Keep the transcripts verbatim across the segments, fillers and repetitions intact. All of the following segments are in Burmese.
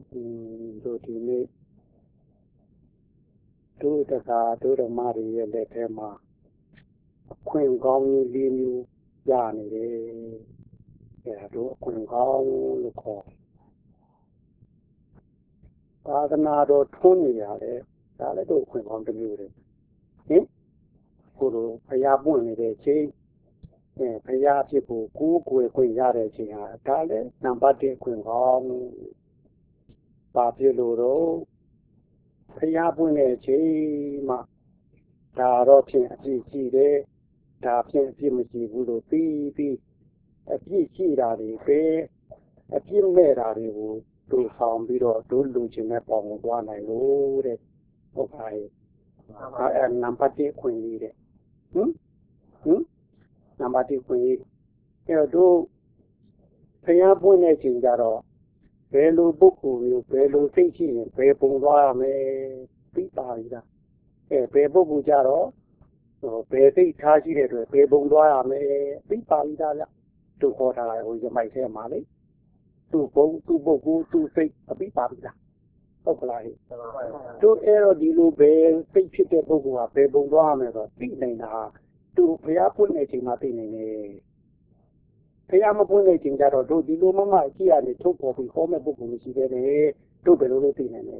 တို့ဒီနေ့တို့တကာတို့ဓမ္မတွေရဲ့လက်ထဲမှာအခွင့်ကောင်းကြီးလေးမျိုးရနေတယ်အဲဒါတို့အခွင့်ကောင်းလို့ခေါ်သာသနာတော်ထွန်းနေရတယ်ဒါလည်းတို့အခွင့်ကောင်းတစ်မျိုးတွေဟင်ကိုလိုဖျားပွင့်နေတဲ့ချိန်အဲဖျားဖြစ်ဖို့ကိုးကွယ်ခွင့်ရတဲ့ချိန်ဟာဒါလည်းနံပါတ်တစ်အခွင့်ကောင်းပါဖြစ်လို့တော့ဖျားပွင့်တဲ့ချိန်မှာဒါတော့ဖြင့်အပြည့်ရှိတယ်ဒါဖြင့်အပြည့်မရှိဘူးလို့ပြီးပြီးအပြည့်ရှိတာတွေပဲအပြည့်မဲ့တာတွေကိုတို့ဆောင်ပြီးတော့တို့လူချင်းနဲ့ပေါင်းသွားနိုင်လို့တဲ့ဟုတ်ပါရဲ့အဲနံပါတ်တစ်ခွင့်လေးတဲ့ဟင်ဟင်နံပါတ်တစ်ခွင့်လေးအဲတို့ဖျားပွင့်တဲ့ချိန်ကြတော့ဘယ်လိုပုဂ္ဂိုလ်မျိုးဘယ်လိုသိရှိရင်ဘယ်ပုံသွားရမယ်ပြီးပါပြီလားအဲဘယ်ပုဂ္ဂိုလ်ကြတော့ဘယ်သိထားရှိတဲ့အတွက်ဘယ်ပုံသွားရမယ်ပြီးပါပြီလားတို့ခေါ်ထားတာဟိုရမိုက်ထဲမှာလေသူ့ဘုံသူ့ပုဂ္ဂိုလ်သူ့စိတ်အပြီးပါပြီလားဟုတ်ကလားဟဲ့တို့အဲ့တော့ဒီလိုပဲစိတ်ဖြစ်တဲ့ပုဂ္ဂိုလ်ကဘယ်ပုံသွားရမယ်ဆိုတော့သိနေတာသူဘုရားပွင့်တဲ့အချိန်မှာသိနေတယ်ဘုရားမပွင့်တဲ့အချိန်ကျတော့တို့ဒီလိုမှမှကြည့်ရတယ်ထုတ်ပေါ်ပြီးဟောမဲ့ပုဂ္ဂိုလ်မရှိသေးတယ်တို့ဘယ်လိုလုပ်သိနေလဲ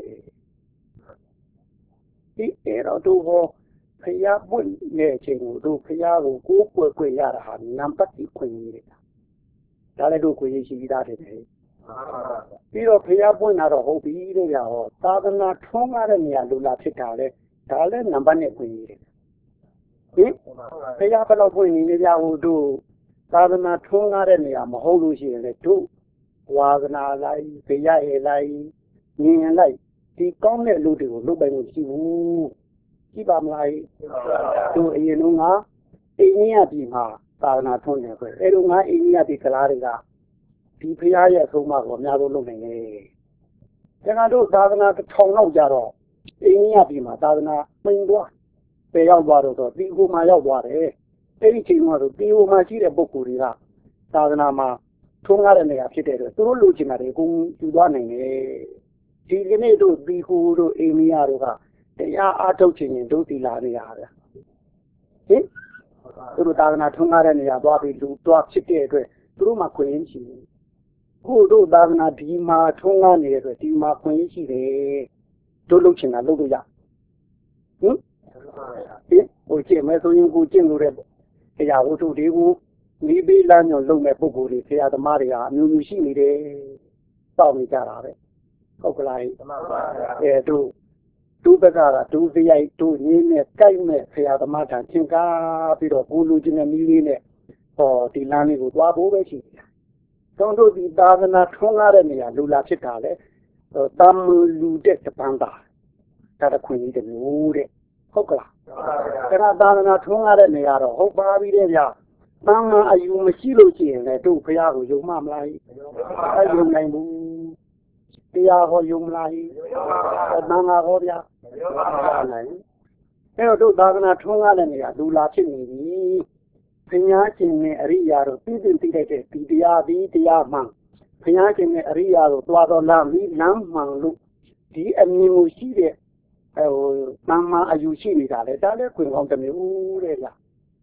ဒီအဲ့တော့တို့ဟောဘုရားပွင့်တဲ့အချိန်ကိုတို့ဘုရားကိုကိုးကွယ်ခွင့်ရတာဟာနံပါတ်တစ်ခွင့်ကြီးတယ်ဒါလည်းတို့ကိုရရှိပြီးသားတယ်ပြီးတော့ဘုရားပွင့်တာတော့ဟုတ်ပြီတဲ့ဗျာဟောသာသနာထွန်းကားတဲ့နေရာလူလာဖြစ်တာလေဒါလည်းနံပါတ်နှစ်ခွင့်ကြီးတယ်ဟင်ဘုရားဘယ်လောက်ပွင့်နေလဲဗျာဟိုတို့သာသနာထွန်းကားတဲ့နေရာမဟုတ်လို့ရှိရင်လေတို့ဝါသနာလိုက်ဘုရားရဲ့လိုက်ဉာဏ်လိုက်ဒီကောင်းတဲ့လူတွေကိုလုပ်ပိုင်လို့ရှိဘူးကြည့်ပါမလားတို့အရင်ကအိန္ဒိယပြည်မှာသာသနာထွန်းတယ်ဆိုအဲ့လိုငါအိန္ဒိယပြည်ကလားတွေကဒီဖရားရဲ့အဆုံးအမကိုအများဆုံးလုပ်နိုင်တယ်။ကျန်တို့သာသနာတစ်ထောင်လောက်ကြတော့အိန္ဒိယပြည်မှာသာသနာမှင်သွားပယ်ရောက်သွားတော့ဒီကိုမှရောက်သွားတယ်။အဲ့ဒီချိန်မှာဆိုဒီကိုမှရှိတဲ့ပုဂ္ဂိုလ်တွေကသာသနာမှာထွန်းကားတဲ့နေရာဖြစ်တဲ့အတွက်သူတို့လူချင်တာတွေအကုန်ယူသွားနိုင်တယ်။ဒီကနေ့တို့ဒီကိုတို့အိန္ဒိယတို့ကတရားအားထုတ်ခြင်းရင်တို့ဒီလာနေရတာ။ဟင်သူတို့သာသနာထွန်းကားတဲ့နေရာသွားပြီးလူသွားဖြစ်တဲ့အတွက်သူတို့မှခွင့်ရရှိတယ်ခုတို့သာသနာဒီမှာထွန်းကားနေတဲ့အတွက်ဒီမှာခွင့်ရရှိတယ်တို့လုပ်ချင်တာလုပ်လို့ရဟင်ဒီဟိုကျင့်မဲ့ဆိုရင်ကိုကျင့်လို့တဲ့တရားဝတ္ထုတွေကိုမိဘလမ်းညွန်လုပ်မဲ့ပုဂ္ဂိုလ်တွေဆရာသမားတွေဟာအမျိုးမျိုးရှိနေတယ်တောက်နေကြတာပဲဟုတ်ကလားအဲတို့ဒုပကကဒုစရိုက်တို့ရင်းနဲ့ကြိုက်မဲ့ဆရာသမားထံသင်္ကားပြီးတော့ကိုလူချင်းနဲ့မိလေးနဲ့ဟောဒီလမ်းလေးကိုသွားဖို့ပဲရှိတယ်။တောင်းတို့ဒီသာသနာထွန်းကားတဲ့နေရာလူလာဖြစ်တာလေတမ်လူတဲ့တပန်းတာဒါတခွင့်ကြီးတမျိုးတဲ့ဟုတ်ကလား။ဒါကသာသနာထွန်းကားတဲ့နေရာတော့ဟုတ်ပါပြီတဲ့ဗျာ။တန်ခါအယူမရှိလို့ရှိရင်လည်းတို့ဖရာကိုယုံမမလား။အဲယုံနိုင်ဘူး။တရားဟောယုံမလား။တန်ခါဟောဗျာ။ယုံမနိုင်။အဲတော့တို့သာသနာထွန်းကားတဲ့နေရာလူလာဖြစ်နေပြီ။ဘုရားရှင်နဲ့အရိယာတို့သိသိသိတဲ့ဒီတရားဒီတရားမှန်ဘုရားရှင်နဲ့အရိယာတို့သွားတော်လာပြီးလမ်းမှန်လို့ဒီအမြင်ကိုရှိတဲ့ဟိုတမ္မာအယူရှိနေတာလေဒါလည်းခွင့်ကောင်းတစ်မျိုးတဲ့ဗျဟင်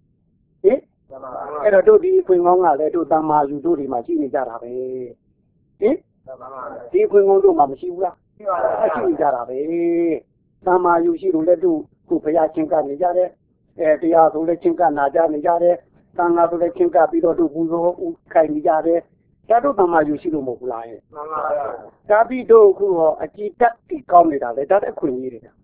အဲ့တော့တို့ဒီခွင့်ကောင်းကလည်းတို့တမ္မာအယူတို့ဒီမှာရှိနေကြတာပဲဟင်ဒီခွင့်ကောင်းတို့မှာမရှိဘူးလားရှိနေကြတာပဲတမ္မာအယူရှိလို့လည်းတို့ခုဘုရားရှင်ကနေကြတယ်အဲတရားဆိုလည်းချင်းကနာကြနေကြတယ်သံဃာဆိုလည်းချင်းကပြီးတော့တို့ပူဇော်ခိုင်နေကြတယ်ဒါတို့တမ္မာယူရှိလို့မဟုတ်ဘူးလားဟဲ့မှန်ပါဗျာဒါပြီးတော့ခုဟောအကြည်တက်တိကောင်းနေတာလေဒါတဲ့အခွင့်အရေးတွေဟင်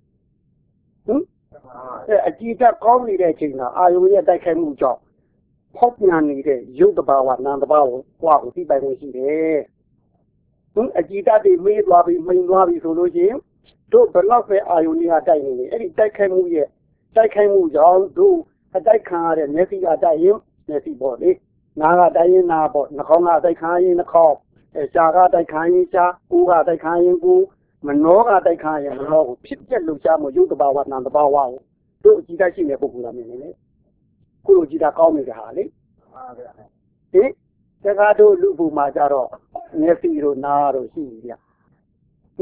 အဲအကြည်တက်ကောင်းနေတဲ့အချိန်ကအာယုရဲ့တိုက်ခိုက်မှုကြောင့်ဖောက်ပြန်နေတဲ့ရုပ်တဘာဝနာမ်တဘာဝဟွာကိုသိပိုင်လို့ရှိတယ်ဟင်အကြည်တက်တွေမေးသွားပြီးမိန်သွားပြီးဆိုလို့ရှိရင်တို့ဘယ်လောက်ပဲအာယုကြီးကတိုက်နေလေအဲ့ဒီတိုက်ခိုက်မှုရဲ့တိုက်ခိုက်မှုကြောင့်တို့အတိုက်ခံရတဲ့မျက်စိကတိုက်ရင်မျက်စိပေါ့လေနားကတိုက်ရင်နားပေါ့နှာခေါင်းကတိုက်ခံရင်နှာခေါင်းအဲရှားကတိုက်ခံရင်ရှားကိုယ်ကတိုက်ခံရင်ကိုယ်မနှောကတိုက်ခံရင်မနှောကိုဖြစ်ပြက်လှုပ်ရှားမှုရုပ်တဘာဝနာမ်တဘာဝကိုတို့အကြည့်တိုက်ရှိတဲ့ပုဂ္ဂိုလ်ကမြင်နေလေကိုလိုကြည့်တာကောင်းနေတာဟာလေဟင်တက္ကသိုလ်လူပုံမှာကြတော့မျက်စိတို့နားတို့ရှိပြီဗျဟ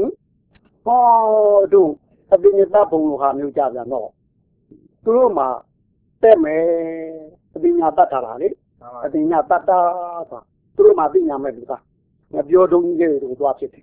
哦，都那边的大朋友还没有家人喏，都嘛，แต่แม่那边伢大他啦嘞，那边伢大大吧，都嘛边伢没路噶，那表东西都多ဖြစ်တယ်，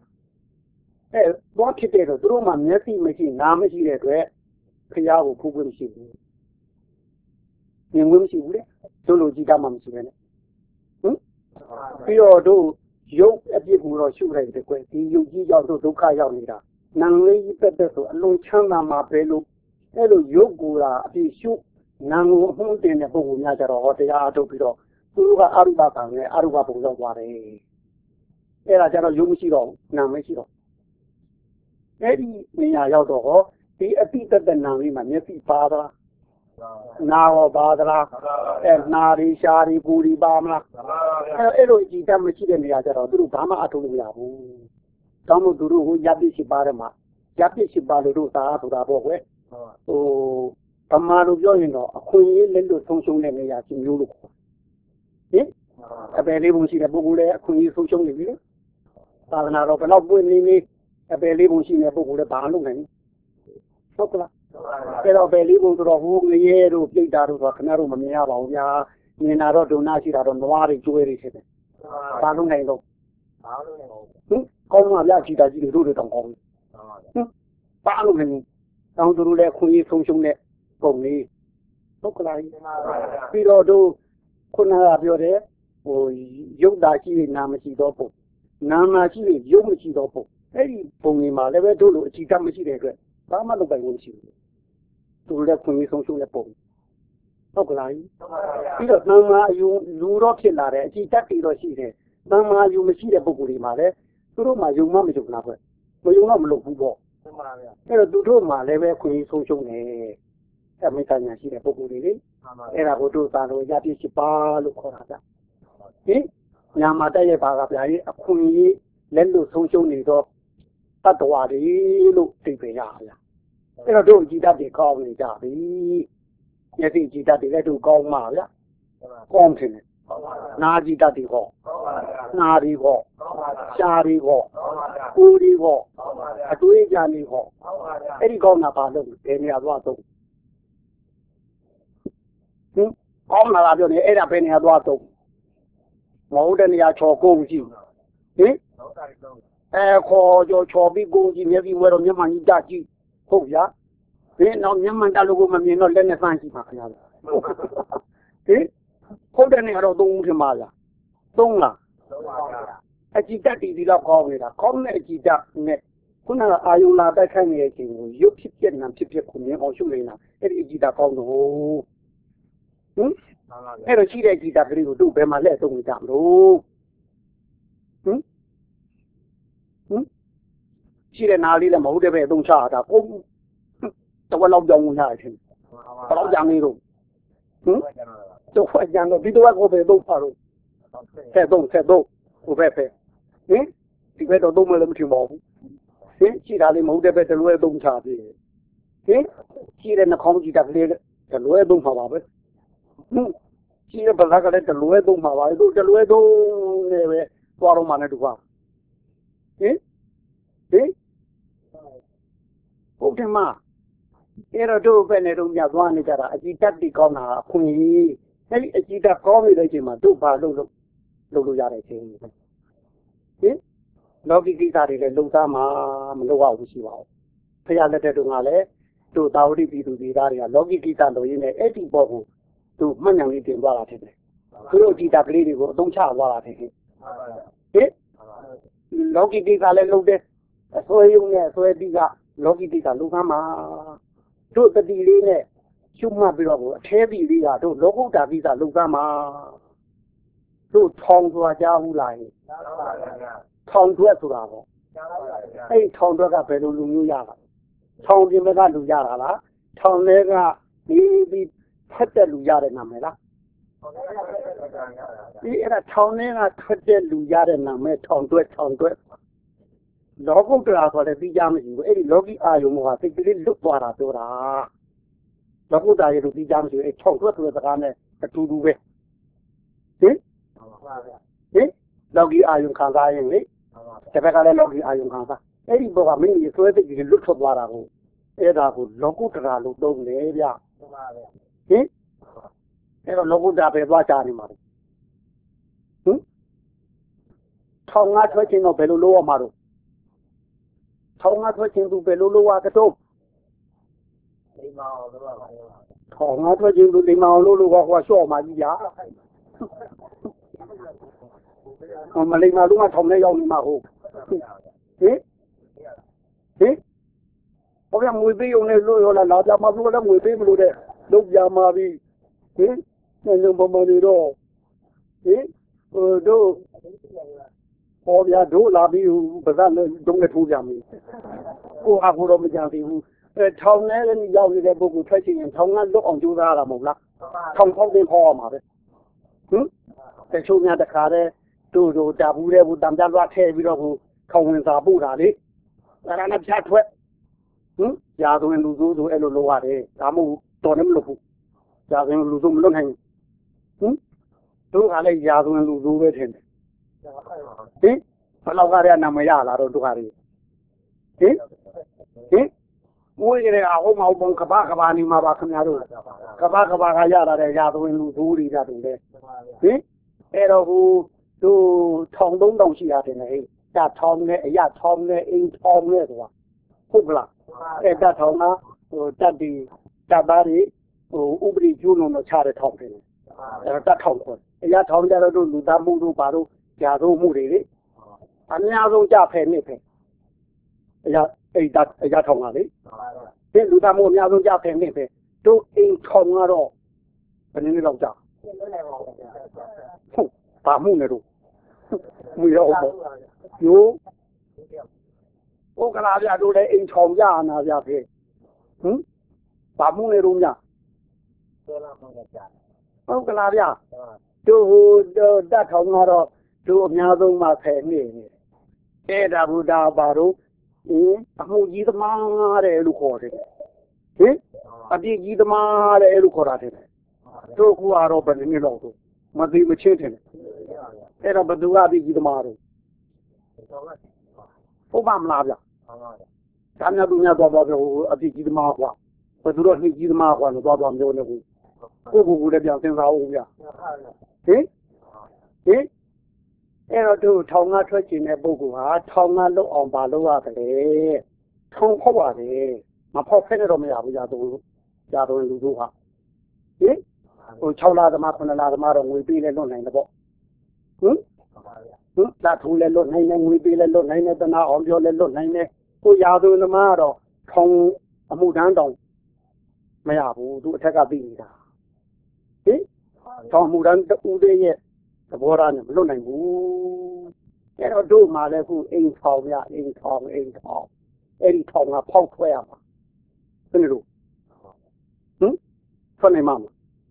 哎，多ဖြစ်တယ်တော့都嘛မျက်စိမရှိနားမရှိတဲ့အတွက်ဖျားကိုဖူးခွင့်မရှိဘူးမြင်ခွင့်မရှိဘူးလေတို့လိုကြည့်တတ်မှမရှိပဲနဲ့ဟင်ပြီးတော့တို့ရုပ်အပြစ်ကိုတော့ရှုလိုက်တယ်ကွယ်ဒီရုပ်ကြီးရောက်တို့ဒုက္ခရောက်နေတာနာလေးကြီးတက်တက်ဆိုအလုံးချမ်းသာမှာပဲလို့အဲ့လိုရုပ်ကိုယ်ကအပြစ်ရှုနာကိုအမှုတင်တဲ့ပုဂ္ဂိုလ်များကြတော့ဟောတရားအထုတ်ပြီးတော့သူတို့ကအရုပကံနဲ့အရုပပုံရောက်သွားတယ်အဲ့ဒါကြတော့ရုပ်မရှိတော့နာမရှိတော့အဲ့ဒီနေရာရောက်တော့ဟောဒီအတိတ္တနာလေးမှာမျက်စိပါသလားနာရောပါသလားအဲနာရီရှာရီပူရီပါမလားအဲအဲ့လိုကြည်တတ်မရှိတဲ့နေရာကြတော့သူတို့ဘာမှအထုတ်လို့မရဘူးတောင်းလို့သူတို့ဟိုရပ်ပြစ်ရှိပါတယ်မှာရပ်ပြစ်ရှိပါလို့တို့သာဆိုတာပေါ့ကွယ်ဟိုဗမာလိုပြောရင်တော့အခွင့်အရေးလက်လို့ဆုံးရှုံးတဲ့နေရာရှိမျိုးလို့ခေါ်ဟင်အပယ်လေးပုံရှိတဲ့ပုဂ္ဂိုလ်လည်းအခွင့်အရေးဆုံးရှုံးနေပြီလေသာသနာတော်ဘယ်တော့ပွင့်နေနေအပယ်လေးပုံရှိတဲ့ပုဂ္ဂိုလ်လည်းဘာလုပ်နိုင်ဟုတ်ကလားအဲ့တော့ပဲလေးပုံဆိုတော့ဟိုငရဲတို့ပြိတ္တာတို့ဆိုခဏတို့မမြင်ရပါဘူးဗျာမြင်တာတော့ဒုနာရှိတာတော့နွားတွေကျွဲတွေဖြစ်တယ်ဘာလို့နိုင်တော့ဘာလို့နိုင်တော့ဟင်ကောင်းမှဗျာကြည်တာကြည်တွေတို့တွေတောင်ကောင်းဟင်ဘာလို့နိုင်တောင်းသူတို့လည်းခွင့်ရေးဆုံးရှုံးတဲ့ပုံလေးဟုတ်ကလားပြီးတော့တို့ခုနကပြောတယ်ဟိုရုပ်တာရှိရင်နာမရှိတော့ပုံနာမရှိရင်ရုပ်မရှိတော့ပုံအဲ့ဒီပုံတွေမှာလည်းပဲတို့လိုအကြည့်တတ်မရှိတဲ့အတွက်ဘာမှလုပ်ပိုင်လို့မရှိဘူးသူလည်းခွင့်ရေးဆုံးရှုံးတဲ့ပုံဟုတ်ကလားပြီးတော့သံဃာအယူလူတော့ဖြစ်လာတယ်အကြည့်တတ်ပြီးတော့ရှိတယ်သံဃာအယူမရှိတဲ့ပုံကိုယ်တွေမှာလည်းသူတို့မှယုံမှမယုံလားပဲမယုံတော့မလုပ်ဘူးပေါ့အဲ့တော့သူတို့မှလည်းပဲခွင့်ရေးဆုံးရှုံးတယ်အမေရိကန်ရှိတဲ့ပုံကိုယ်တွေလေအဲ့ဒါကိုတို့သာလို့ရပြစ်ရှိပါလို့ခေါ်တာဗျဟင်ညာမတက်ရဲ့ဘာကဗျာကြီးအခွင့်အရေးလက်လို့ဆုံးရှုံးနေတော့တတ္တဝါတွေလို့သိပေရဗျာအဲ့တော့တို့ကြည်တတ်တွေကောင်းနေကြပြီမျက်စိကြည်တတ်တွေလည်းတို့ကောင်းမှာဗျာကောင်းတယ်နာကြည်တတ်တွေဟောနာတွေဟောရှားတွေဟောဦးတွေဟောအတွေးကြံတွေဟောအဲ့ဒီကောင်းတာဘာလို့ဘယ်နေရာသွားတော့ဟင်ကောင်းလာပြောနေအဲ့ဒါဘယ်နေရာသွားတော့မဟုတ်တဲ့နေရာချော်ကုန်ကြည့်ဟင်အဲခေါ်ကြော်ချော်ပြီးကုန်ကြည့်မျက်စိဝဲတော့မျက်မှန်ကြီးတကြည့်ဟုတ်ဗျာဘယ်တော့မျက်မှန်တလို့ကိုမမြင်တော့လက်နဲ့စမ်းကြည့်ပါခင်ဗျာဟင်ဟုတ်တဲ့နေရာတော့သုံးဦးထင်ပါလားသုံးလားအကြည့်တက်တီဒီတော့ကောင်းနေတာကောင်းတဲ့အကြည့်တက်နဲ့ခုနကအာယုလာတိုက်ခိုက်နေတဲ့အချိန်ကိုရုပ်ဖြစ်ပြက်နာဖြစ်ပြက်ကိုမြင်အောင်ရှုနေတာအဲ့ဒီအကြည့်တက်ကောင်းတော့ဟင်အဲ့တော့ရှိတဲ့အကြည့်တက်ကလေးကိုတို့ဘယ်မှာလဲသုံးကြမလို့ဟင်ဟင်ရှိတဲ့နာလေးလည်းမဟုတ်တဲ့ပဲအသုံးချတာကိုတော့လောက်ကြောင်ဝင်ရတယ်ဘယ်တော့ကြံနေတော့ဟင်တော့ခွကြံတော့ဒီတော့ကိုပဲတော့ပါတော့ဆယ်တော့ဆယ်တော့ဟိုပဲပဲဟင်ဒီဘက်တော့တော့မလည်းမထင်ပါဘူးဟင်ရှိတာလေးမဟုတ်တဲ့ပဲတလွဲသုံးချပြီဟင်ရှိတဲ့နှာခေါင်းကြည့်တက်ကလေးတလွဲသုံးပါပါပဲဟင်ရှိတဲ့ဘာသာကလည်းတလွဲသုံးပါပါတို့တလွဲသုံးနေပဲသွားတော့မှလည်းတူပါဟင်ဟင်ဟုတ်တယ်မအဲ့တော့တို့ပဲနေတော့ညသွားနေကြတာအကြည့်တက်ပြီးကောင်းတာအခွင့်အရေးအဲ့ဒီအကြည့်တက်ကောင်းနေတဲ့အချိန်မှာတို့ဘာလုပ်လို့လုပ်လို့ရတဲ့အချိန်ဟင်လောကီကိစ္စတွေလည်းလုံသားမှာမလုပ်ရဘူးရှိပါဘူးဖခင်လက်ထက်တုန်းကလည်းတို့တာဝတိပြည်သူပြည်သားတွေကလောကီကိစ္စလုပ်ရင်းနဲ့အဲ့ဒီပေါ်ကိုတို့မှတ်ဉာဏ်လေးတင်သွားတာဖြစ်တယ်သူတို့အကြည့်တက်ကလေးတွေကိုအသုံးချသွားတာဖြစ်တယ်ဟင်လောကီကိစ္စလည်းလုပ်တယ်အစွဲယုံနဲ့အစွဲတိကလောကီကိစ္စလုံသားမှာတို့တတိလေးနဲ့ရှုမှတ်ပြီးတော့အထဲတိလေးကတို့လောကုတ္တကိစ္စလုံသားမှာတို့ထောင်သွားကြဘူးလားထောင်တွက်ဆိုတာပေါ့အဲ့ထောင်တွက်ကဘယ်လိုလူမျိုးရတာထောင်ပြင်ဘက်ကလူရတာလားထောင်ထဲကဒီပြီးဖက်တဲ့လူရတဲ့နာမည်လားဒီအဲ့ဒါထောင်ထဲကထွက်တဲ့လူရတဲ့နာမည်ထောင်တွက်ထောင်တွက်လောကုတ္တရာဆိုတဲ့ပြီးကြမရှိဘူးအဲ့ဒီလောကီအာယုံကစိတ်ကလေးလွတ်သွားတာပြောတာလောကုတ္တရာရဲ့လူပြီးကြမရှိဘူးအဲ့ထောင်တွက်ဆိုတဲ့စကားနဲ့အတူတူပဲဟင်ဟင်လောကီအာယုံခံစားရင်လေတပည့်ကလည်းလောကီအာယုံခံစားအဲ့ဒီဘောကမင်းကြီးဆွဲသိတ်ကြီးလွတ်ထွက်သွားတာကိုအဲ့ဒါကိုလောကုတ္တရာလို့သုံးတယ်ဗျဟင်အဲ့တော့လောကုတ္တရာပဲသွားချနေမှာဟင်ထောင်ငါထွက်ခြင်းတော့ဘယ်လိုလုပ်ရမှာတော့ထောင်ငါထွက်ခြင်းသူဘယ်လိုလုပ်ရကတော့လိမ္မာအောင်လုပ်ရပါထောင်ငါထွက်ခြင်းသူလိမ္မာအောင်လုပ်လို့ကဟောလျှော့မှာကြီးဗျာမလိမ္မာလို့ကထောင်ထဲရောက်နေမှာဟုတ်ဟင်ဟင်ဟောပြမွေပေးုံနဲ့လို့ရောလားလာကြမှာလို့လည်းမွေပေးမလို့တဲ့လုပ်ပြမှာပြီဟင်ညညပမာနေတော့ဟင်ဟိုတို့ဟောပြတို့လာပြီးဗဇက်နဲ့တုံးနဲ့ထိုးကြမယ်ကိုအခုတော့မကြသေးဘူးအဲထောင်ထဲလည်းရောက်နေတဲ့ပုဂ္ဂိုလ်ထွက်ချင်ရင်ထောင်ကလွတ်အောင်ကြိုးစားရတာမဟုတ်လားထောင်ထောက်တင်ခေါ်ရမှာပဲဟင်တချို့များတခါတည်းတို့တို့တာဘူးတဲ့ဘူးတံပြလွှတ်ထည့်ပြီးတော့ဟိုခေါဝင်စာပို့တာလေအဲ့ဒါနဲ့ဖြတ်ထွက်ဟင်ရာသွင်းလူစိုးဆိုအဲ့လိုလုပ်ရတယ်ဒါမှမဟုတ်တော်လည်းမလုပ်ဘူးရာသွင်းလူစိုးမလုပ်နိုင်ဘူးဟင်တို့ကလည်းရာသွင်းလူစိုးပဲထင်တယ်ဟင်ဘယ်လောက်ကရနာမရလာတော့တို့ကတွေဟင်ဟင်မွေးကြတဲ့အဟုတ်မဟုတ်ပုံကဘာကဘာနေမှာပါခင်ဗျားတို့ကဘာကဘာကရလာတဲ့ရာသွင်းလူစိုးတွေကြတယ်လေဟင်အဲ့တော့ဟိုတို့ထောင်သုံးတောင်ရှိတာတင်လေတထောင်နဲ့အရထောင်နဲ့အိမ်ထောင်နဲ့ဆိုတာဟုတ်ကလားအဲ့တထောင်ကဟိုတက်ဒီတပ်သားတွေဟိုဥပဒေကျူးလွန်တော့ချတဲ့ထောင်တယ်အဲ့တော့တထောင်ခေါ်အရထောင်ကြတော့တို့လူသားမှုတို့ဘာတို့ကြာတို့မှုတွေလေအများဆုံးကြဖယ်နေဖယ်အရအဲ့တအရထောင်ကလေဒီလူသားမှုအများဆုံးကြဖယ်နေဖယ်တို့အိမ်ထောင်ကတော့ဘယ်နည်းလောက်ကြဟုတ်ဘာမှုနဲ့တို့မူရောပေါ့ယိုးဟုတ်ကလားဗျာတို့လည်းအိမ်ထောင်ကြနာဗျာဖေဟင်ဘာမှုနေတော့ညဟုတ်ကလားဗျာတို့ဟိုတတ်ထောင်ကတော့တို့အများဆုံးမှဖယ်နေနေအဲ့ဒါဘုရားပါတော့ဟင်အမှုကြီးသမားတဲ့လို့ခေါ်တယ်ဟင်အပြည့်ကြီးသမားတဲ့လို့ခေါ်တာတဲ့တို့ကတော့ဘယ်နည်းလောက်တော့မသိမချင်းတယ်အဲ့တော့ဘသူကပြီးကြီးသမားတို့ဟုတ်ပါမလားဗျာဒါများသူများသွားသွားပြောအပြစ်ကြီးသမားကွာဘသူတော့နှိကြီးသမားကွာလို့သွားသွားပြောနေဘူးကိုကိုကိုလည်းပြန်စဉ်းစားအောင်ဗျာဟင်ဟင်အဲ့တော့သူထောင်ကထွက်ကျင်တဲ့ပုဂ္ဂိုလ်ဟာထောင်ကလွတ်အောင်ပါလို့ရတယ်ထောင်ဖောက်ရတယ်မဖောက်ဖက်တော့မရဘူးကြာသူကြာတော့လူတို့ဟာဟင်ဟို၆လသမား9လသမားတော့ငွေပေးလဲလွတ်နိုင်တယ်ပေါ့ဟင်ဟင်လာထုံးလဲလွတ်နိုင်တယ်ငွေပေးလဲလွတ်နိုင်တယ်တနာအောင်ပြောလဲလွတ်နိုင်တယ်ကိုရာသွင်းသမားတော့ထောင်အမှုတန်းတောင်မရဘူးသူအထက်ကသိနေတာဟင်ထောင်မှုတန်းတူတဲ့ရဲ့သဘောထားနဲ့မလွတ်နိုင်ဘူးအဲ့တော့တို့မှလည်းခုအိမ်ထောင်ရအိမ်ထောင်အိမ်ထောင်အဲ့ဒီထောင်ကဖောက်ထွက်ရမှာဘယ်လိုဟင်ထွက်နိုင်မှာ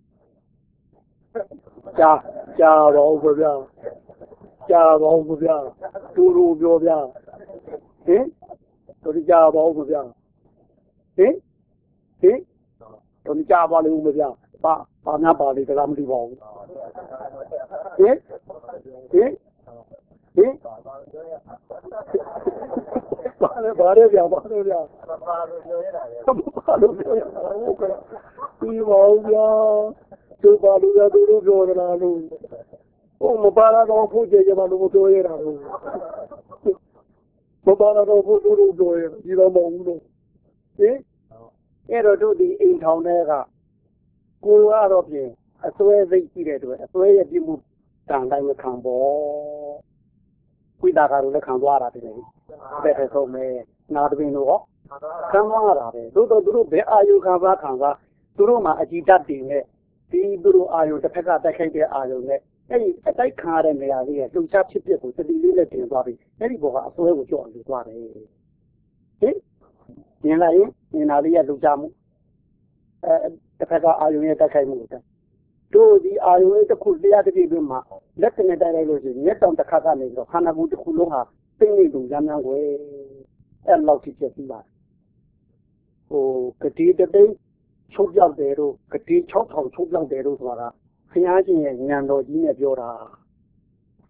ကြာကြာတော့ဘုရားကြာတော့ဘုရားတူတူပြောဗျာဟင်တို့ကြာတော့ဘုရားဟင်ဟင်တို့ကြာပါလိမ့်ဦးမဗျာပါပါများပါလေတလားမသိပါဘူးဟင်ဟင်ဟင်ပါလေပါလေဗျာပါလေဗျာပါလို့ပြောရတာလေပါလို့ပြောရတာဟုတ်ကဲ့ဒီပါဦးဗျာသူပါလို့ရသူတို့ပြောရတာလို့ဟိုမပါတော့ဖို့ကြည့်ကြပါလို့ပြောရတာလို့မပါတော့ဖို့တို့ပြောရဒီတော့မဟုတ်ဘူးလို့ဟင်အဲ့တော့တို့ဒီအိမ်ထောင်ထဲကကိုကတော့ပြင်အစွဲစိတ်ကြည့်တဲ့အတွက်အစွဲရဲ့ပြမှုတန်တိုင်းမခံပေါ့ဝိတာကတော့လည်းခံသွားတာတည်းပဲတဲ့ဆုံးမဲ့နာတပင်တို့ဟောခံသွားတာပဲတို့တော့သူတို့ဘယ်အာယုခံစားခံစားသူတို့မှာအကြည်တတ်တင်နဲ့ဒီသူတို့အာယုတစ်ဖက်ကတိုက်ခိုက်တဲ့အာယုနဲ့အဲ့ဒီအတိုက်ခံရတဲ့နေရာလေးရဲ့လှုပ်ရှားဖြစ်ဖြစ်ကိုတတိလေးနဲ့တင်သွားပြီးအဲ့ဒီဘောကအစွဲကိုကြောက်ယူသွားတယ်ဟင်မြင်လိုက်ရင်မြင်လာလေးရဲ့လှုပ်ရှားမှုအဲတစ်ဖက်ကအာယုရဲ့တိုက်ခိုက်မှုတဲ့တို့ဒီအာယုရဲ့တစ်ခုတရားတစ်ပြည့်ပြမှာလက်ကနေတိုက်လိုက်လို့ရှိရင်မျက်တောင်တစ်ခါကနေပြီးတော့ခန္ဓာကိုယ်တစ်ခုလုံးဟာသိနေလို့ရမ်းရမ်းွယ်အဲ့လောက်ဖြစ်ဖြစ်ပြီးပါတယ်ဟိုကတိတသိန်းချုပ်ပြောက်တယ်တို့ကတိ၆ထောင်ချုပ်ပြောက်တယ်တို့ဆိုတာဘုရားရှင်ရဲ့ဉာဏ်တော်ကြီးနဲ့ပြောတာ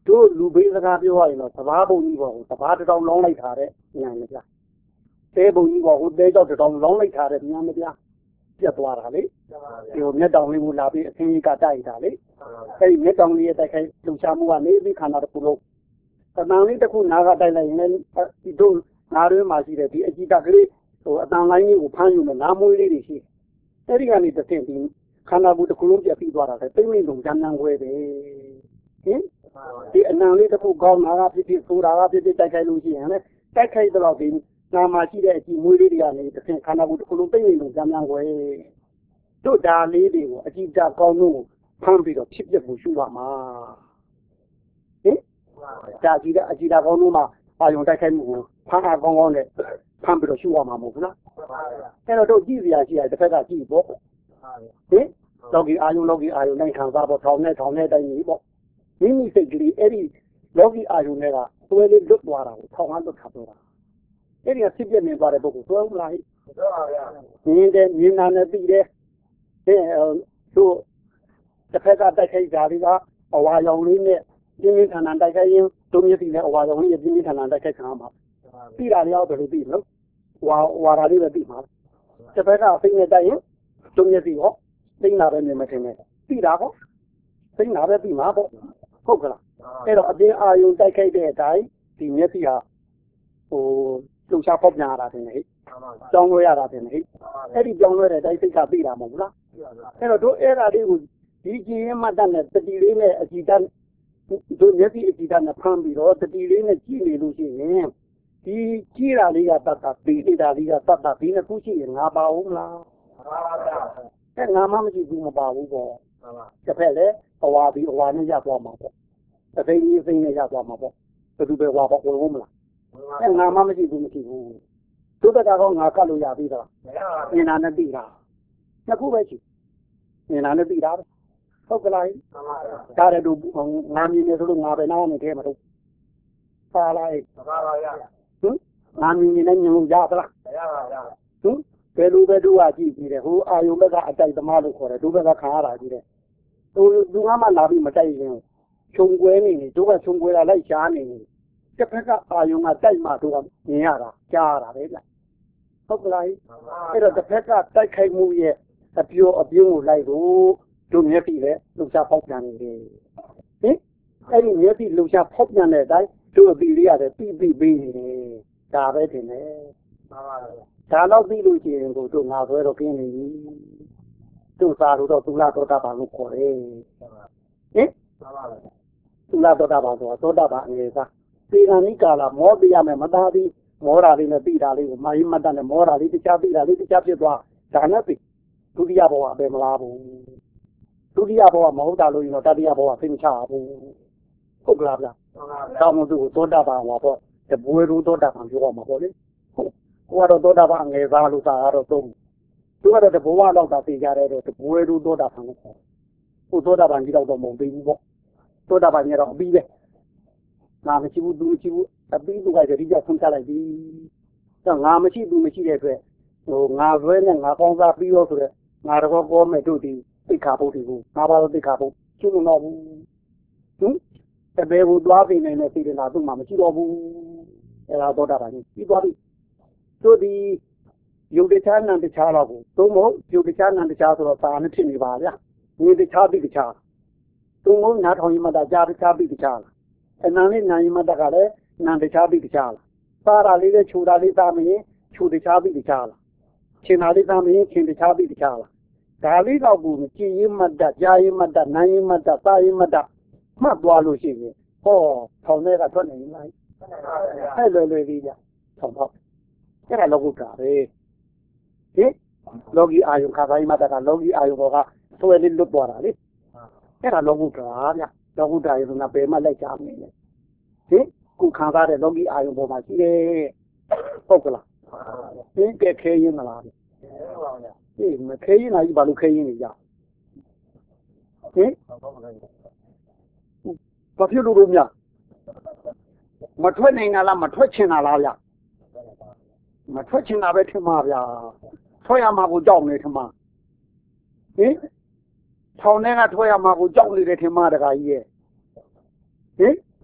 တို့လူဘေးစကားပြောရရင်တော့သဘာဘုံကြီးပေါ့တဘာတစ်တောင်လောင်းလိုက်တာတဲ့ညာမပြတဲဘုံကြီးပေါ့ဟိုတဲကြောက်တစ်တောင်လောင်းလိုက်တာတဲ့ညာမပြပြတ်သွားတာလေဒီဟိုမျက်တောင်လေးကိုလာပြီးအချင်းကြီးကတိုက်တာလေအဲ့ဒီမျက်တောင်လေးရဲ့တိုက်ခိုက်လှုပ်ရှားမှုကနေပြီးခန္ဓာတစ်ခုလုံးတဏှာလေးတစ်ခုနားကတိုက်လိုက်ရင်လည်းဒီတို့နားတွင်းမှာရှိတဲ့ဒီအကြည့်တကလေးဟိုအတန်လိုင်းလေးကိုဖမ်းယူမယ်နားမွေးလေးတွေရှိအဲ့ဒီကနေတစ်ဆင့်ဒီခန္ဓာကိုယ်တစ်ခုလုံးပြတ်ပြီးသွားတာလေသိမ့်မိလုံးကြမ်းတမ်းခွဲပဲဟင်ဒီအနံလေးတစ်ခုကောင်းနာကဖြစ်ဖြစ်ဆိုတာကဖြစ်ဖြစ်တိုက်ခိုက်လို့ရှိရင်လည်းတိုက်ခိုက်တော့ဒီနာမှာရှိတဲ့အကြည့်မွေးလေးတွေကနေတစ်ဆင့်ခန္ဓာကိုယ်တစ်ခုလုံးသိမ့်မိလုံးကြမ်းတမ်းခွဲတို့ဒါလေးတွေကိုအကြည့်တကောင်းလို့ဖမ်းပြီးတော့ဖြစ်ပြဖို့ရှုပါမှာဟင်ဒါကြည့်တဲ့အကြည့်တကောင်းလို့မှအာယုံတိုက်ခိုက်မှုကိုဖမ်းအားကောင်းကောင်းနဲ့ဖမ်းပြီးတော့ရှုရမှာမဟုတ်ဘူးလားအဲ့တော့တို့ကြည့်စရာရှိရတစ်ဖက်ကကြည့်ပေါ့ဟင်လောကီအာယုံလောကီအာယုံနိုင်ခံစားပေါ့ထောင်နဲ့ထောင်နဲ့တိုင်းကြီးပေါ့မိမိစိတ်ကလေးအဲ့ဒီလောကီအာယုံတွေကသွဲလေးလွတ်သွားတာကိုထောင်အားလွတ်ထားတော့တာအဲ့ဒီကဖြစ်ပြနေသွားတဲ့ပုဂ္ဂိုလ်သွဲဦးလားဟိသွဲပါဗျာမြင်တယ်မြင်တာနဲ့သိတယ်ဟဲ့တို့တစ်ဖက်ကတိုက်ခိုက်ကြပြီးကအဝါရောင်လေးနဲ့ပြင်းပြင်းထန်ထန်တိုက်ခိုက်ရင်တို့မျက်စိနဲ့အဝါရောင်လေးပြင်းပြင်းထန်ထန်တိုက်ခိုက်ခံရမှာသိတာလည်းဘယ်လိုသိမလဲဝါဝါရာလေးပဲသိမှာတစ်ဖက်ကစိတ်နဲ့တိုက်ရင်တို့မျက်စိရောသိတာပဲမြင်မထင်နဲ့သိတာဟောသိတာပဲသိမှာပေါ့ဟုတ်ကလားအဲ့တော့အပြင်အာယုံတိုက်ခိုက်တဲ့အတိုင်းဒီမျက်စိဟာဟိုလှုပ်ရှားပေါက်ပြန်ရတာတင်ဟဲ့ကြောင်းလွှဲရတာတင်ဟဲ့အဲ့ဒီကြောင်းလွှဲတဲ့အတိုင်းစိတ်ကသိတာမဟုတ်ဘူးလားအဲ့တော့တို့အဲ့ဒါလေးကိုဒီကြည်ရင်မှတ်တဲ့တတိလေးနဲ့အကြည်တန်းတို့မျက်စိအကြည်တန်းနဲ့ဖမ်းပြီးတော့တတိလေးနဲ့ကြည့်နေလို့ရှိရင်ဒီကြည့်တာလေးကတတ်တာပြီးနေတာလေးကတတ်တာဒီနှစ်ခုရှိရင်ငါပါဦးမလားပါပါဗျာအဲ့ငါမှမရှိဘူးမပါဘူးပေါ့ပါပါတစ်ဖက်လည်းအဝါပြီးအဝါနဲ့ရသွားမှာပေါ့အသိကြီးအသိနဲ့ရသွားမှာပေါ့ဘယ်သူပဲဝါပေါ့ဝင်ဦးမလားအဲ့ငါမှမရှိဘူးမရှိဘူးတို့တက်ကတော့ငါကတ်လို့ရပြီးသားမရပါဘူးမြင်တာနဲ့သိတာနှစ်ခုပဲရှိမြင်တာနဲ့သိတာပဲဟုတ်ကလားမှန်ပါဗျာဒါလည်းတို့ငါမြင်နေဆိုလို့ငါပဲနားနေထဲမှာတော့ပါလိုက်မှန်ပါဗျာဟင်ငါမြင်နေနဲ့မြင်လို့ရသလားမရပါဗျာဟင်ဘယ်လိုပဲတို့ကကြည့်ပြီးတယ်ဟိုအာယုံဘက်ကအတိုက်သမားလို့ခေါ်တယ်တို့ဘက်ကခံရတာကြီးတယ်ဟိုလူကမှလာပြီးမတိုက်ရင်ခြုံကွဲနေနေတို့ကခြုံကွဲတာလိုက်ရှားနေနေတစ်ဖက်ကအာယုံကတိုက်မှတို့ကမြင်ရတာကြားရတာပဲဗျဟုတ်ကလားအဲ့တော့တစ်ဖက်ကတိုက်ခိုက်မှုရဲ့အပြောအပြုံးကိုလိုက်လို့တို့မျက်စိလည်းလှုပ်ရှားဖောက်ပြန်နေတယ်ဟင်အဲ့ဒီမျက်စိလှုပ်ရှားဖောက်ပြန်တဲ့အတိုင်းတို့အပြီးလေးရတယ်ပြီးပြီးပြီးနေတယ်ဒါပဲတင်တယ်မှန်ပါဗျဒါတော့သိလို့ရှိရင်ကိုတို့ငါဆွဲတော့ပြင်းနေပြီတို့စားလို့တော့သုလာသောတာပန်လို့ခေါ်တယ်ဟင်မှန်ပါဗျသုလာသောတာပန်ဆိုတော့သောတာပန်အငယ်စားသေဂဏိကာလာမောပြရမယ်မသားပြီးမောတာလေးနဲ့ပြီးတာလေးကိုမာယိမတ္တနဲ့မောတာလေးတခြားပြီးတာလေးတခြားဖြစ်သွားဒါနဲ့ပြီးဒုတိယဘဝပဲမလားဘူးဒုတိယဘဝမဟုတ်တာလို့ရင်တော့တတိယဘဝဖိမချဘူးဟုတ်ကလားဗျာတောင်းမသူ့ကိုသောတာပန်ဟောပေါ့တပွေရူသောတာပန်ပြောရမှာပေါ့လေဟိုကတော့သောတာပန်ငယ်သားလို့သာတော့သုံးသူကတော့တဘဝတော့သာသိကြတဲ့တော့တပွေရူသောတာပန်လို့ခေါ်ဟိုသောတာပန်ကြီးတော့မဟုတ်သေးဘူးပေါ့သောတာပန်ကြီးတော့အပြီးပဲငါမရှိဘူးသူမရှိဘူးအပြီးသူကတတိယဆုံးချလိုက်ပြီတော့ငါမရှိသူမရှိတဲ့အတွက်ဟိုငါဆွဲနဲ့ငါကောင်းစားပြီးတော့ဆိုတော့ငါတော့ကောမဲ့တို့ဒီသိခါဖို့ဒီကိုငါဘာလို့သိခါဖို့ကျွန်းတော့ဘူးဟင်တပည့်ကိုသွားပြီးနေတဲ့သိတယ်လားသူ့မှာမရှိတော့ဘူးအဲ့ဒါသောတာပန်ကြီးပြီးသွားပြီတို့ဒီယုတ်တခြားနံတခြားတော့ကိုသုံးဖို့ယုတ်တခြားနံတခြားဆိုတော့ပါနဲ့ဖြစ်နေပါဗျာဒီတခြားပြီးတခြားသုံးဖို့နားထောင်ရင်မှသာကြားတခြားပြီးတခြားလားအနံလေးနာရင်မှတကလည်းနံတခြားပြီးတခြားလားပါတာလေးနဲ့ခြူတာလေးသားမရင်ခြူတခြားပြီးတခြားလားချင်းတာလေးသားမရင်ချင်းတခြားပြီးတခြားလားဒါလေးတော့ဘူးကြည်ရင်မှတကြားရင်မှတနိုင်ရင်မှတသားရင်မှတမှတ်သွားလို့ရှိရင်ဟောထောင်ထဲကထွက်နေလိုက်အဲ့လွယ်လွယ်လေးကြထောင်တော့အဲ့ဒါလောကုတ္တရာပဲဟင်လောကီအာယုခါတိုင်းမှတကလောကီအာယုဘောကဆွဲလေးလွတ်သွားတာလေအဲ့ဒါလောကုတ္တရာဗျလောကုတ္တရာရုံကဘယ်မှလိုက်ကြမနေနဲ့ဟင်ခုခံစားတဲ့လောကီအာယုဘောမှာရှိတယ်ဟုတ်ကလားဟင်ကဲခဲရင်မလားဟေးမခဲရင်လားဘာလို့ခဲရင်နေကြဟင်ဘာဖြစ်လို့လို့များမထွက်နိုင်တာလားမထွက်ချင်တာလားဗျမထွက်ချင်တာပဲထင်ပါဗျာထွက်ရမှာကိုကြောက်နေထင်ပါဟင်ထောင်ထဲကထွက်ရမှာကိုကြောက်နေတယ်ထင်ပါတခါကြီးရဲ့ဟင်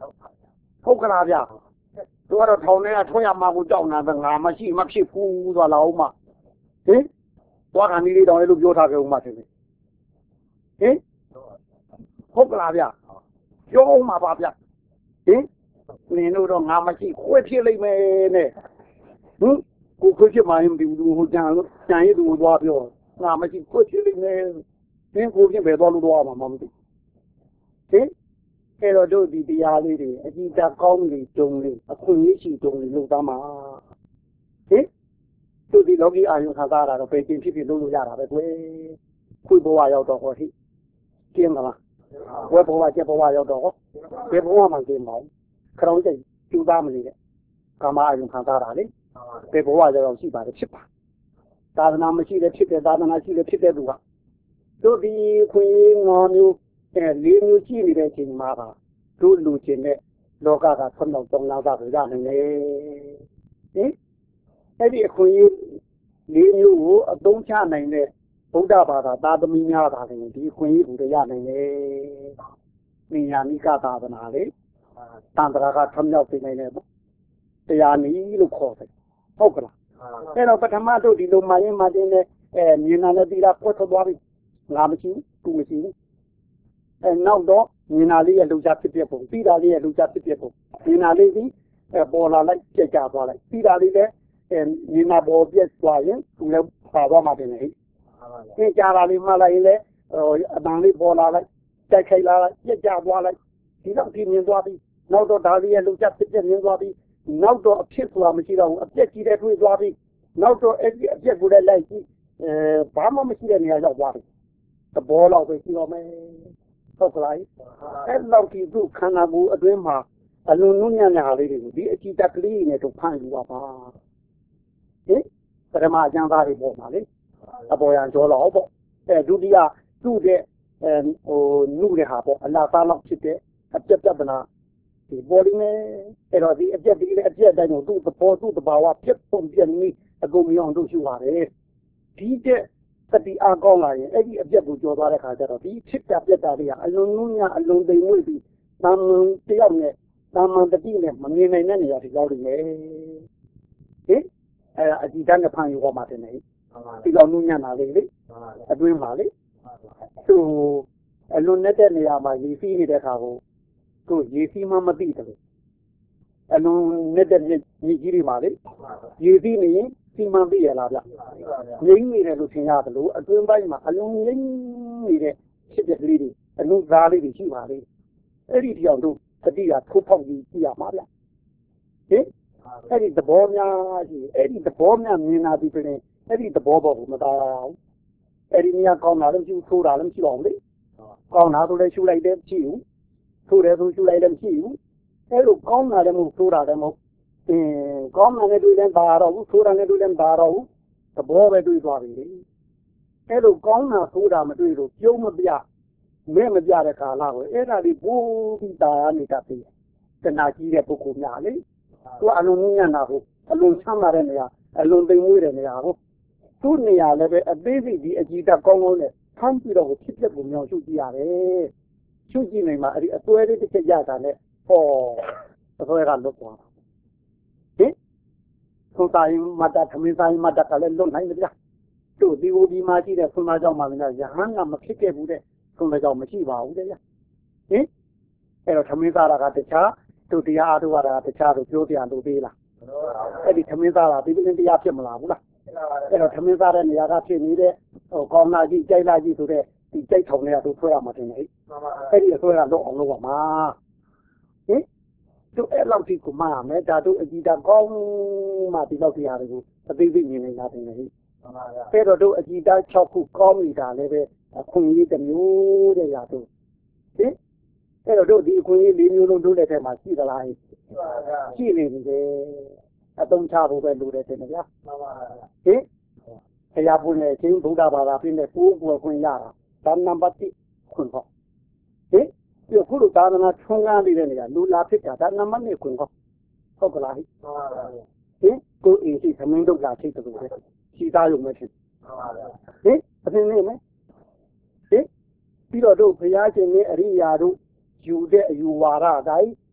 ဟုတ်ကလားဗျာသူကတော့ထောင်ထဲကထွက်ရမှာကိုကြောက်နေတာငါမရှိမဖြစ်ဘူးသွားလာအောင်မဟင်သွားခံနေလေးတောင်လေးလို့ပြောထားကြဦးမထင်တယ်ဟင်ဟုတ်ကလားဗျာပြောအောင်မှာပါဗျာဟင်နင်တို့တော့ငါမရှိခွေးဖြစ်လိမ့်မယ်နဲ့ဟင်ကိုခွေးဖြစ်မှရင်မသိဘူးဟိုကြံလို့ကြံရည်သူသွားပြောငါမရှိခွေးဖြစ်လိမ့်မယ်ဟင်ကိုဖြစ်ပဲသွားလို့သွားမှာမသိဟင်အဲ့တော့တို့ဒီတရားလေးတွေအကြည့်တကောင်းလေးတုံးလေးအခွင့်အရေးရှိတုံးလေးလုပ်သားမှာဟင်တို့ဒီလောကီအာယုခံစားရတာတော့ပဲကျင်ဖြစ်ဖြစ်လုပ်လို့ရတာပဲကွယ်ခွေးဘဝရောက်တော့ဟောထိကျင်းမလားဝဲဘဝကျက်ဘဝရောက်တော့ဟောဘယ်ဘဝမှကျင်းမအောင်ခရောင်းကျကျူသားမနေနဲ့ကာမအာယုခံစားတာလေဘယ်ဘဝရောက်ရှိပါတယ်ဖြစ်ပါသာသနာမရှိတဲ့ဖြစ်တဲ့သာသနာရှိတဲ့ဖြစ်တဲ့သူကတို့ဒီခွေးငေါမျိုးအဲလေးမျိုးကြည့်နေတဲ့အချိန်မှာတို့လူချင်းတဲ့လောကကဆွမ်းတော်တောင်းလာတာကိုရနိုင်တယ်ဟင်အဲ့ဒီအခွင့်အရေးလေးမျိုးကိုအသုံးချနိုင်တဲ့ဗုဒ္ဓဘာသာသာသမီများပါလေဒီအခွင့်အရေးကိုရနိုင်တယ်ဉာဏ်နိကသာသနာလေတန်ត្រာကထမြောက်ပြနိုင်တယ်တရားနည်းလို့ခေါ်တယ်ဟုတ်ကလားအဲ့တော့ပထမတို့ဒီလိုမှရင်မှတင်တဲ့အဲမြင်နာနဲ့ပြီးတာပွက်ထွက်သွားပြီငါမရှိဘူးမရှိဘူးအဲနောက်တော့မြင်နာလေးရဲ့လှူရှားဖြစ်ပြပုံပြီးတာလေးရဲ့လှူရှားဖြစ်ပြပုံမြင်နာလေးပြီးအဲပေါ်လာလိုက်ကြက်ကြသွားလိုက်ပြီးတာလေးလည်းအဲမြင်နာပေါ်ပြက်သွားရင်သူလည်းပါသွားမှတင်လေသင်ကြားလာလေးမှလိုက်ရင်လည်းအတန်လေးပေါ်လာလိုက်တိုက်ခိုက်လာလိုက်ကြက်ကြသွားလိုက်ဒီတော့ဒီမြင်သွားပြီနောက်တော့ဒါလေးရဲ့လှူရှားဖြစ်ပြမြင်သွားပြီနောက်တော့အဖြစ်ဆိုတာမရှိတော့ဘူးအပြက်ကြီးတဲ့တွေ့သွားပြီနောက်တော့အဲ့ဒီအပြက်ကိုလည်းလိုက်ကြည့်အဲဘာမှမရှိတဲ့နေရာရောက်သွားပြီသဘောတော့ပဲရှိတော့မယ်ဟုတ်ကလားအဲ့လောက်ဒီသူခန္ဓာကိုယ်အတွင်းမှာအလွန်နုညံ့ညာလေးတွေကိုဒီအကြည့်တက်ကလေးနဲ့တို့ဖန်ယူပါပါဟင်ပထမအကျမ်းသားတွေပေါ်မှာလေအပေါ်ရန်ကျော်တော့ပေါ့အဲဒုတိယသူ့တဲ့အဲဟိုနုတဲ့ဟာပေါ့အလားသားလောက်ဖြစ်တဲ့အပြက်ပြပနာဒီပေါ်လိမဲအဲ့တော့ဒီအပြက်ဒီလေအပြက်တိုင်းကိုသူ့သဘောသူ့တဘာဝဖြစ်ပုံပြနေအကုန်မြောင်တို့ရှိပါတယ်ဒီတဲ့စတိအားကောင်းလာရင်အဲ့ဒီအပြက်ကိုကြော်သွားတဲ့ခါကျတော့ဒီဖြစ်တာပြက်တာတွေကအလွန်နုညံ့အလွန်သိမ်မွေ့ပြီးတာမန်တယောက်နဲ့တာမန်တတိနဲ့မမြင်နိုင်တဲ့နေရာတွေရောက်နေတယ်ဟင်အဲ့အကြည့်တန်းနဲ့ဖန်ယူဟောမှာတင်နေဒီလောက်နုညံ့တာလေးလေအတွင်းမှာလေသူအလွန်နဲ့တဲ့နေရာမှာရေစီးနေတဲ့ခါကိုသူရေစီးမှမသိတယ်လို့အလွန်နဲ့တဲ့မြေကြီးတွေမှာလေရေစီးနေရင်စီမံသိရလားဗျငိမ့်နေတယ်လို့ထင်ရတယ်လို့အတွင်းပိုင်းမှာအလွန်ငိမ့်နေတဲ့ဖြစ်တဲ့ကလေးတွေအလွန်သားလေးတွေရှိပါလေအဲ့ဒီတရားတို့တတိယထိုးဖောက်ပြီးကြည့်ရမှာဗျဟင်အဲ့ဒီသဘောများရှိအဲ့ဒီသဘောများမြင်လာပြီးပြင်အဲ့ဒီသဘောပေါ်ကိုမသားရအောင်အဲ့ဒီများကောင်းတာလည်းမရှိဘူးဆိုးတာလည်းမရှိပါဘူးလေကောင်းတာဆိုလည်းရှုလိုက်တယ်မရှိဘူးဆိုးတယ်ဆိုရှုလိုက်လည်းမရှိဘူးအဲ့လိုကောင်းတာလည်းမဟုတ်ဆိုးတာလည်းမဟုတ်အင်းကောင်းတာနဲ့တွေ့လည်းပါတော့ဘူးဆိုးတာနဲ့တွေ့လည်းပါတော့ဘူးသဘောပဲတွေ့သွားပြီလေအဲ့လိုကောင်းတာဆိုးတာမတွေ့လို့ပြုံးမပြမဲမပြတဲ့ကာလကိုအဲ့ဒါလေးပိုးပြီးတာနေတတ်ပြီတဏှာကြီးတဲ့ပုဂ္ဂိုလ်များလေသူအလုံးညံ့တာကိုအလုံးဆမ်းလာတဲ့နေရာအလုံးသိမ်မွေးတဲ့နေရာကိုသူ့နေရာလည်းပဲအသေးစိတ်ဒီအကြည့်တက်ကောင်းကောင်းနဲ့ဖမ်းပြီးတော့ဖြစ်ဖြစ်ကိုမြောင်ရှုကြည့်ရတယ်ရှုကြည့်နိုင်မှာအဲ့ဒီအစွဲလေးတစ်ချက်ရတာနဲ့ဟောအစွဲကလွတ်သွားဟင်သုံးတိုင်းမတ်တာသမင်းတိုင်းမတ်တာကလည်းလွတ်နိုင်တယ်ဗျာတို့ဒီဟိုဒီမှာရှိတဲ့ဆွမ်းသားကြောင့်မှလည်းရဟန်းကမဖြစ်ခဲ့ဘူးတဲ့ဆွမ်းသားကြောင့်မရှိပါဘူးတဲ့ဗျာဟင်အဲ့တော့သမင်းသားကတခြားတို့တရားအားထုတ်ရတာတခြားတို့ပြောပြလို့သေးလားအဲ့ဒီသမင်းသားကဒီပြင်းတရားဖြစ်မလားဘူးလားအဲ့တော့သမင်းသားတဲ့နေရာကဖြစ်နေတဲ့ဟိုကောင်းလာကြီးကြိုက်လာကြီးဆိုတဲ့ဒီကြိုက်ထုံတွေကတို့ဆွဲရမှာတင်လေအဲ့ဒီအဆွဲကတော့အောင်လို့ပါမှာဟင်တို့အဲ့လောက်ဒီကိုမှရမယ်ဒါတို့အကြည့်တာကောင်းမှဒီလောက်တရားတွေကိုအသေးစိတ်မြင်နေတာတင်လေအဲ့တော့တို့အကြည့်တာ၆ခုကောင်းနေတာလည်းပဲအခွင့်အရေးတစ်မျိုးတဲ့ရာတို့ဟင်အဲ့တော့တို့ဒီအခွင့်အရေး၄မျိုးလုံးတို့လက်ထဲမှာရှိသလားရှိနေပြီလေအသုံးချဖို့ပဲလိုတယ်တင်ဗျာဟင်ဆရာပုနဲ့ချင်းဗုဒ္ဓဘာသာပြင်းတဲ့ကိုယ်ကိုယ်ခွင့်ရတာဒါနံပါတ်၁ခွင့်ဟောဟင်ဒီခုလိုသာသနာထွန်းကားနေတဲ့နေရာလူလာဖြစ်တာဒါနံပါတ်၂ခွင့်ဟောဟုတ်ကလားဟင်ကိုယ်အင်းရှိသမင်းတို့လာဖြစ်တယ်လို့ပဲရှိသားရုံပဲဖြစ်ဟင်အသိနေမယ်ဟင်ပြီးတော့တို့ဘုရားရှင်နဲ့အရိယာတို့ယူတဲ့အယူဝါဒအတိုင်း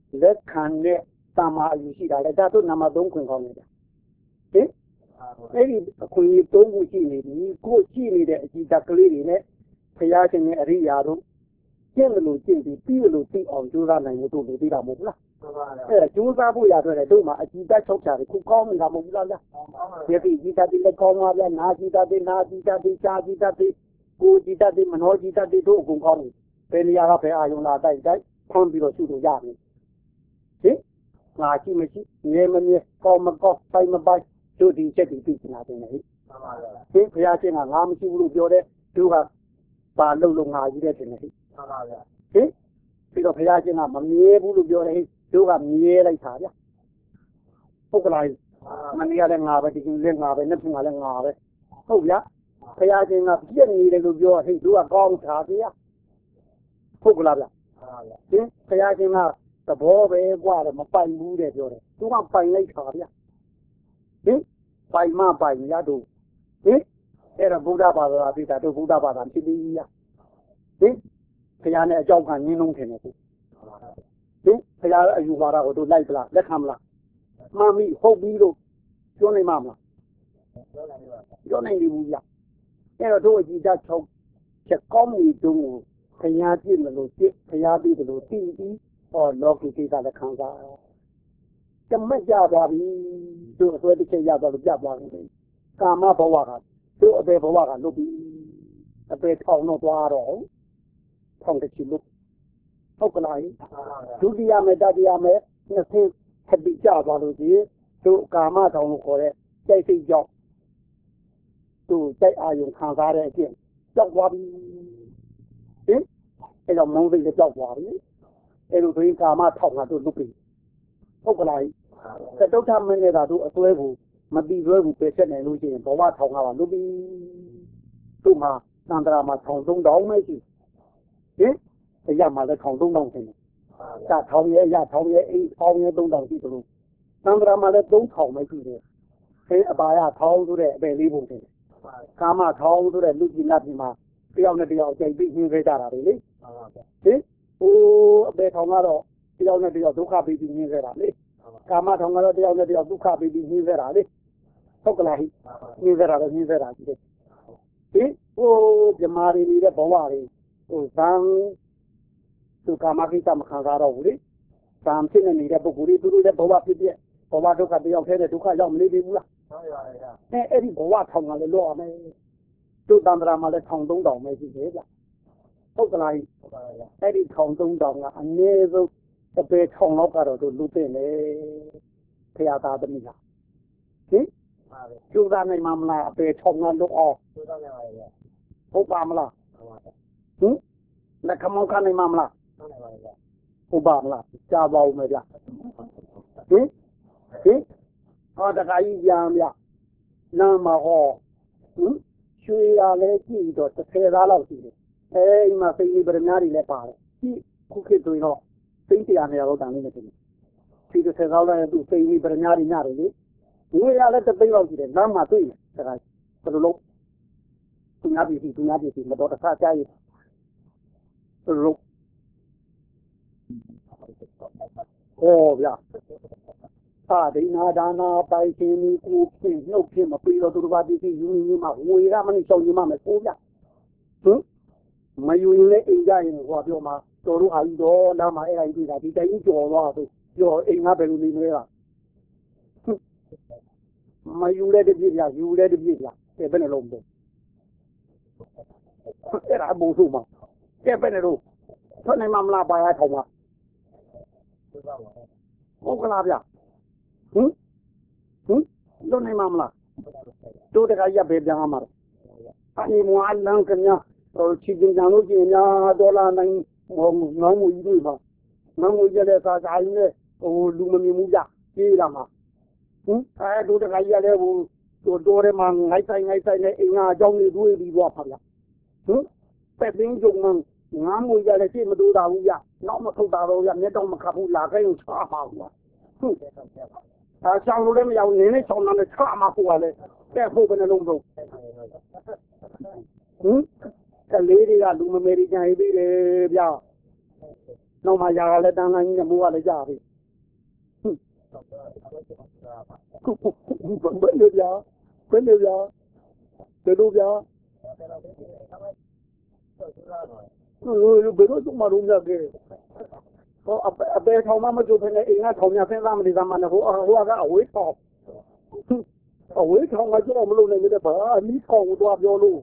လက်ခံတဲ့တမာအယူရှိတာလေဒါတို့နံပါတ်သုံးခွင်ကောင်းနေတာဟင်အဲ့ဒီအခွင့်အရေးသုံးခုရှိနေပြီကိုရှိနေတဲ့အကြည့်တက်ကလေးတွေနဲ့ဘုရားရှင်ရဲ့အရိယာတို့ကျင့်လို့ကျင့်ပြီးပြီးလို့သိအောင်ကြိုးစားနိုင်လို့တို့လို့သိတာမဟုတ်လားအဲ့ဒါကြိုးစားဖို့ရတော့တယ်တို့မှာအကြည့်တက်ချုပ်ချာတွေခုကောင်းနေတာမဟုတ်ဘူးလားဗျာဒီကြည့်တက်တွေလည်းကောင်းပါဗျာနာကြည့်တက်တွေနာကြည့်တက်တွေရှားကြည့်တက်တွေကိုကြည့်တက်တွေမနှောကြည့်တက်တွေတို့အကုန်ကောင်းတယ်ဘယ်နေရာကဘယ်အာယုံလာတိုက်တိုက်ဖွင့်ပြီးတော့ရှုလို့ရမယ်ဟင်ငါကြည့်မရှိငယ်မမြဲကောင်းမကောင်းပိုင်မပိုင်တို့ဒီချက်ဒီပြီးနေတာတင်လေဟင်ဘုရားရှင်ကငါမရှိဘူးလို့ပြောတယ်တို့ကပါလို့လို့ငါကြီးတဲ့တင်လေဟင်ပြီးတော့ဘုရားရှင်ကမမြဲဘူးလို့ပြောတယ်ဟိတို့ကမြဲလိုက်တာဗျဟုတ်ကလားမနေ့ကလည်းငါပဲဒီကနေ့လည်းငါပဲနေ့ကလည်းငါပဲဟုတ်ဗျာဘုရားရှင်ကပြည့်နေတယ်လို့ပြောဟိတို့ကကောင်းတာဗျာဟုတ်ကလားဗျဟင်ဘုရားရှင်ကသဘောပဲကွာတယ်မပိုင်ဘူးတဲ့ပြောတယ်သူကပိုင်လိုက်တာဗျာဟင်ပိုင်မပိုင်ရတို့ဟင်အဲ့ဒါဗုဒ္ဓဘာသာပိတာတို့ဗုဒ္ဓဘာသာဖြစ်ပြီးရဟင်ဘုရားနဲ့အကြောင်းကနင်းလုံးထင်တယ်ကိုဟင်ဘုရားအယူဝါဒကိုတို့လိုက်ပလားလက်ခံမလားမှန်ပြီဟုတ်ပြီလို့ပြောနိုင်မှာမလားပြောနိုင်ပြီဘူးဗျအဲ့တော့တို့အကြည့်ချက်ချုပ်ချက်ကောင်းပြီတို့ကိုဘုရားပြည့်မလို့ပြည့်ဘုရားပြည့်တယ်လို့သိပြီးဟောလောကီကိစ္စလည်းခံစားကြမကြသွားပြီတို့အစွဲတစ်ချက်ရသွားလို့ပြတ်သွားတယ်ကာမဘဝကတို့အပေဘဝကလွတ်ပြီအပေထောင်တော့သွားတော့ထောင်တစ်ချီလို့ဟုတ်ကလားဒုတိယမေတ္တတရားမေနှစ်ဆင်းထပ်ပြီးကြသွားလို့ဒီတို့ကာမထောင်လို့ခေါ်တဲ့စိတ်စိတ်ကြောင့်တို့စိတ်အာယုံခံစားတဲ့အကျင့်ကြောက်သွားပြီဟင်အဲ့တော့မုန်းစိတ်လည်းကြောက်သွားပြီအဲ့လိုဆိုရင်ကာမထောင်တာတို့လွတ်ပြီဟုတ်ကလားသတုထမင်းနဲ့သာတို့အစွဲကိုမတိလွဲဘူးပဲဆက်နေလို့ရှိရင်ဘဝထောင်ကပါလွတ်ပြီတို့မှာသံတရာမှာထောင်သုံးတောင်းမရှိဟင်အရမှာလည်းထောင်သုံးတောင်းဖြစ်နေ။ဒါထောင်ရဲ့အရထောင်ရဲ့အိမ်ထောင်ရဲ့သုံးတောင်းရှိသလိုသံဃာမှာလည်းသုံးထောင်မရှိတယ်။အဲအပါရထောင်ဆိုတဲ့အပေလေးပုံတယ်။ကာမထောင်ဆိုတဲ့လူကြီးနတ်ပြည်မှာတယောက်နဲ့တယောက်ကြိုက်ပြီးနှင်းခဲ့ကြတာလေလေ။ဟင်ဟိုအပေထောင်ကတော့တယောက်နဲ့တယောက်ဒုက္ခပြီးပြီးနှင်းခဲ့တာလေ။ကာမထောင်ကတော့တယောက်နဲ့တယောက်ဒုက္ခပြီးပြီးနှင်းခဲ့တာလေ။ဟုတ်ကလားဟိနှင်းခဲ့တာလည်းနှင်းခဲ့တာကြီးတယ်။ဟင်ဟိုပြမာတွေနေတဲ့ဘဝတွေဟိုသံသူကာမကိစ္စမခံစားတော့ဘူးလေ။သံဖြစ်နေနေတဲ့ပုဂ္ဂိုလ်တွေသူတို့လည်းဘဝဖြစ်ပြဘဝဒုက္ခတယောက်တည်းနဲ့ဒုက္ခရောက်မနေပြီဘူးလား။ဟုတ်ပါရဲ့။အဲအဲ့ဒီဘဝထောင်ကလည်းလောရမယ်။တို့တန္တရာမှာလည်းထောင်သုံးတောင်ပဲရှိသေးဗျ။ဟုတ်ကလား။ဟုတ်ပါရဲ့။အဲ့ဒီထောင်သုံးတောင်ကအနည်းဆုံးအပေထောင်လောက်ကတော့တို့လူသိနေ။ဖရာသားသမီးလား။ဟင်။ကျိုးသားနိုင်မှာမလားအပေထောင်ကလွတ်အောင်ကျိုးသားနိုင်ပါရဲ့။ဟုတ်ပါမလား။ဟုတ်ပါရဲ့။ဟင်။လက်ခမောက်ခနိုင်မှာမလား။ဟုတ်ပါရဲ့။ဟုတ်ပါမလား။ကြားပါဦးမယ်ဗျ။ဟင်။ဟင်ဟောတခါကြီးကြံဗျနာမဟောဟင်ရွှေရလဲကြည့်တော့တစ်ဆယ်သားလောက်ရှိတယ်အဲဒီမှာစိတ်ကြီးဗရမ ्या တွေလည်းပါတယ်ကြည့်ခုခေတ်ဆိုရင်တော့စိတ်တရားနေရာတော့တန်နေတယ်ဒီတစ်ဆယ်သားလောက်သူစိတ်ကြီးဗရမ ्या တွေညတယ်လေငွေရလဲတစ်သိန်းလောက်ရှိတယ်နားမှာတွေ့တယ်တခါဘယ်လိုလုပ်သူများပြည်စီသူများပြည်စီမတော်တဆကြားရဘယ်လိုလုပ်ဟောဗျာသာဒိနာဒါနာပိုင်ရှင်ကြီးကိုပြင်နှုတ်ဖြစ်မပြီးတော့သူတို့ဘာပြည်စီယူနေမှာဝေရမနဲ့ရှောင်နေမှာမကိုဗျဟင်မယူရင်လည်းအိမ်ကြရင်ဟောပြောမှာတော်တို့ဟာယူတော့နားမှာအဲ့ဒါကြီးတွေ့တာဒီတိုင်ကြီးကြော်သွားဆိုကြော်အိမ်ကဘယ်လိုနေမလဲလားမယူလဲတပြည့်ပြယူလဲတပြည့်ပြဘယ်နဲ့လုံးတော့အဲ့ဒါဘုံစုမှာကဲဘယ်နဲ့တော့ထွက်နိုင်မှာမလားပါရထောင်မှာဟုတ်ကလားဗျဟင်ဟင်လွတ်နိုင်မှာမလားတို့တခါရပ်ပဲပြန်မှာအဲ့မွာလန်းကညာဟိုချီတင်ကြလို့ကျင်များဒေါ်လာနိုင်ဟိုငေါင်းမူကြီးတွေမှာငေါင်းမူကြီးလည်းသာသာကြီးနဲ့ဟိုလူမမြင်ဘူးကြပြေးလာမှာဟင်အဲ့တို့တခါကြီးလည်းဟိုတို့တော်ထဲမှာငိုက်ဆိုင်ငိုက်ဆိုင်နဲ့အင်္ဂါအကြောင်းတွေတွေးပြီးတော့ပါဗျဟင်ပက်ပင်းကြုံမှငါးမူကြီးလည်းရှေ့မတိုးတာဘူးဗျနောက်မထုတ်တာတော့ဗျမျက်တော့မခတ်ဘူးလာခဲ့ရင်ချာပါဘူးဟုတ်အဲဆောင်လို့လည်းမရဘူးနင်းနဲ့ဆောင်တာနဲ့ချမှာကိုကလည်းတဲ့ဖို့ပဲနှလုံးဆုံးဟင်ကလေးတွေကလူမမေရိကန်ရေးသေးတယ်ဗျနောက်မှຢာကလည်းတန်းတန်းကြီးနဲ့မိုးကလည်းကြပြီဘယ်လိုပြဘယ်လိုပြဘယ်လိုပြဘယ်လိုမှတော့မရခဲ့ဟောအပေထောင်မှမကြိုးဖနေအိမ်ကထောင်ရဆင်းသားမနေသားမနဲ့ဟိုဟိုကအဝေးထောင်အဝေးထောင်ကကြောက်မလို့နိုင်တဲ့ဘာအနီးထောင်ကိုသွားပြောလို့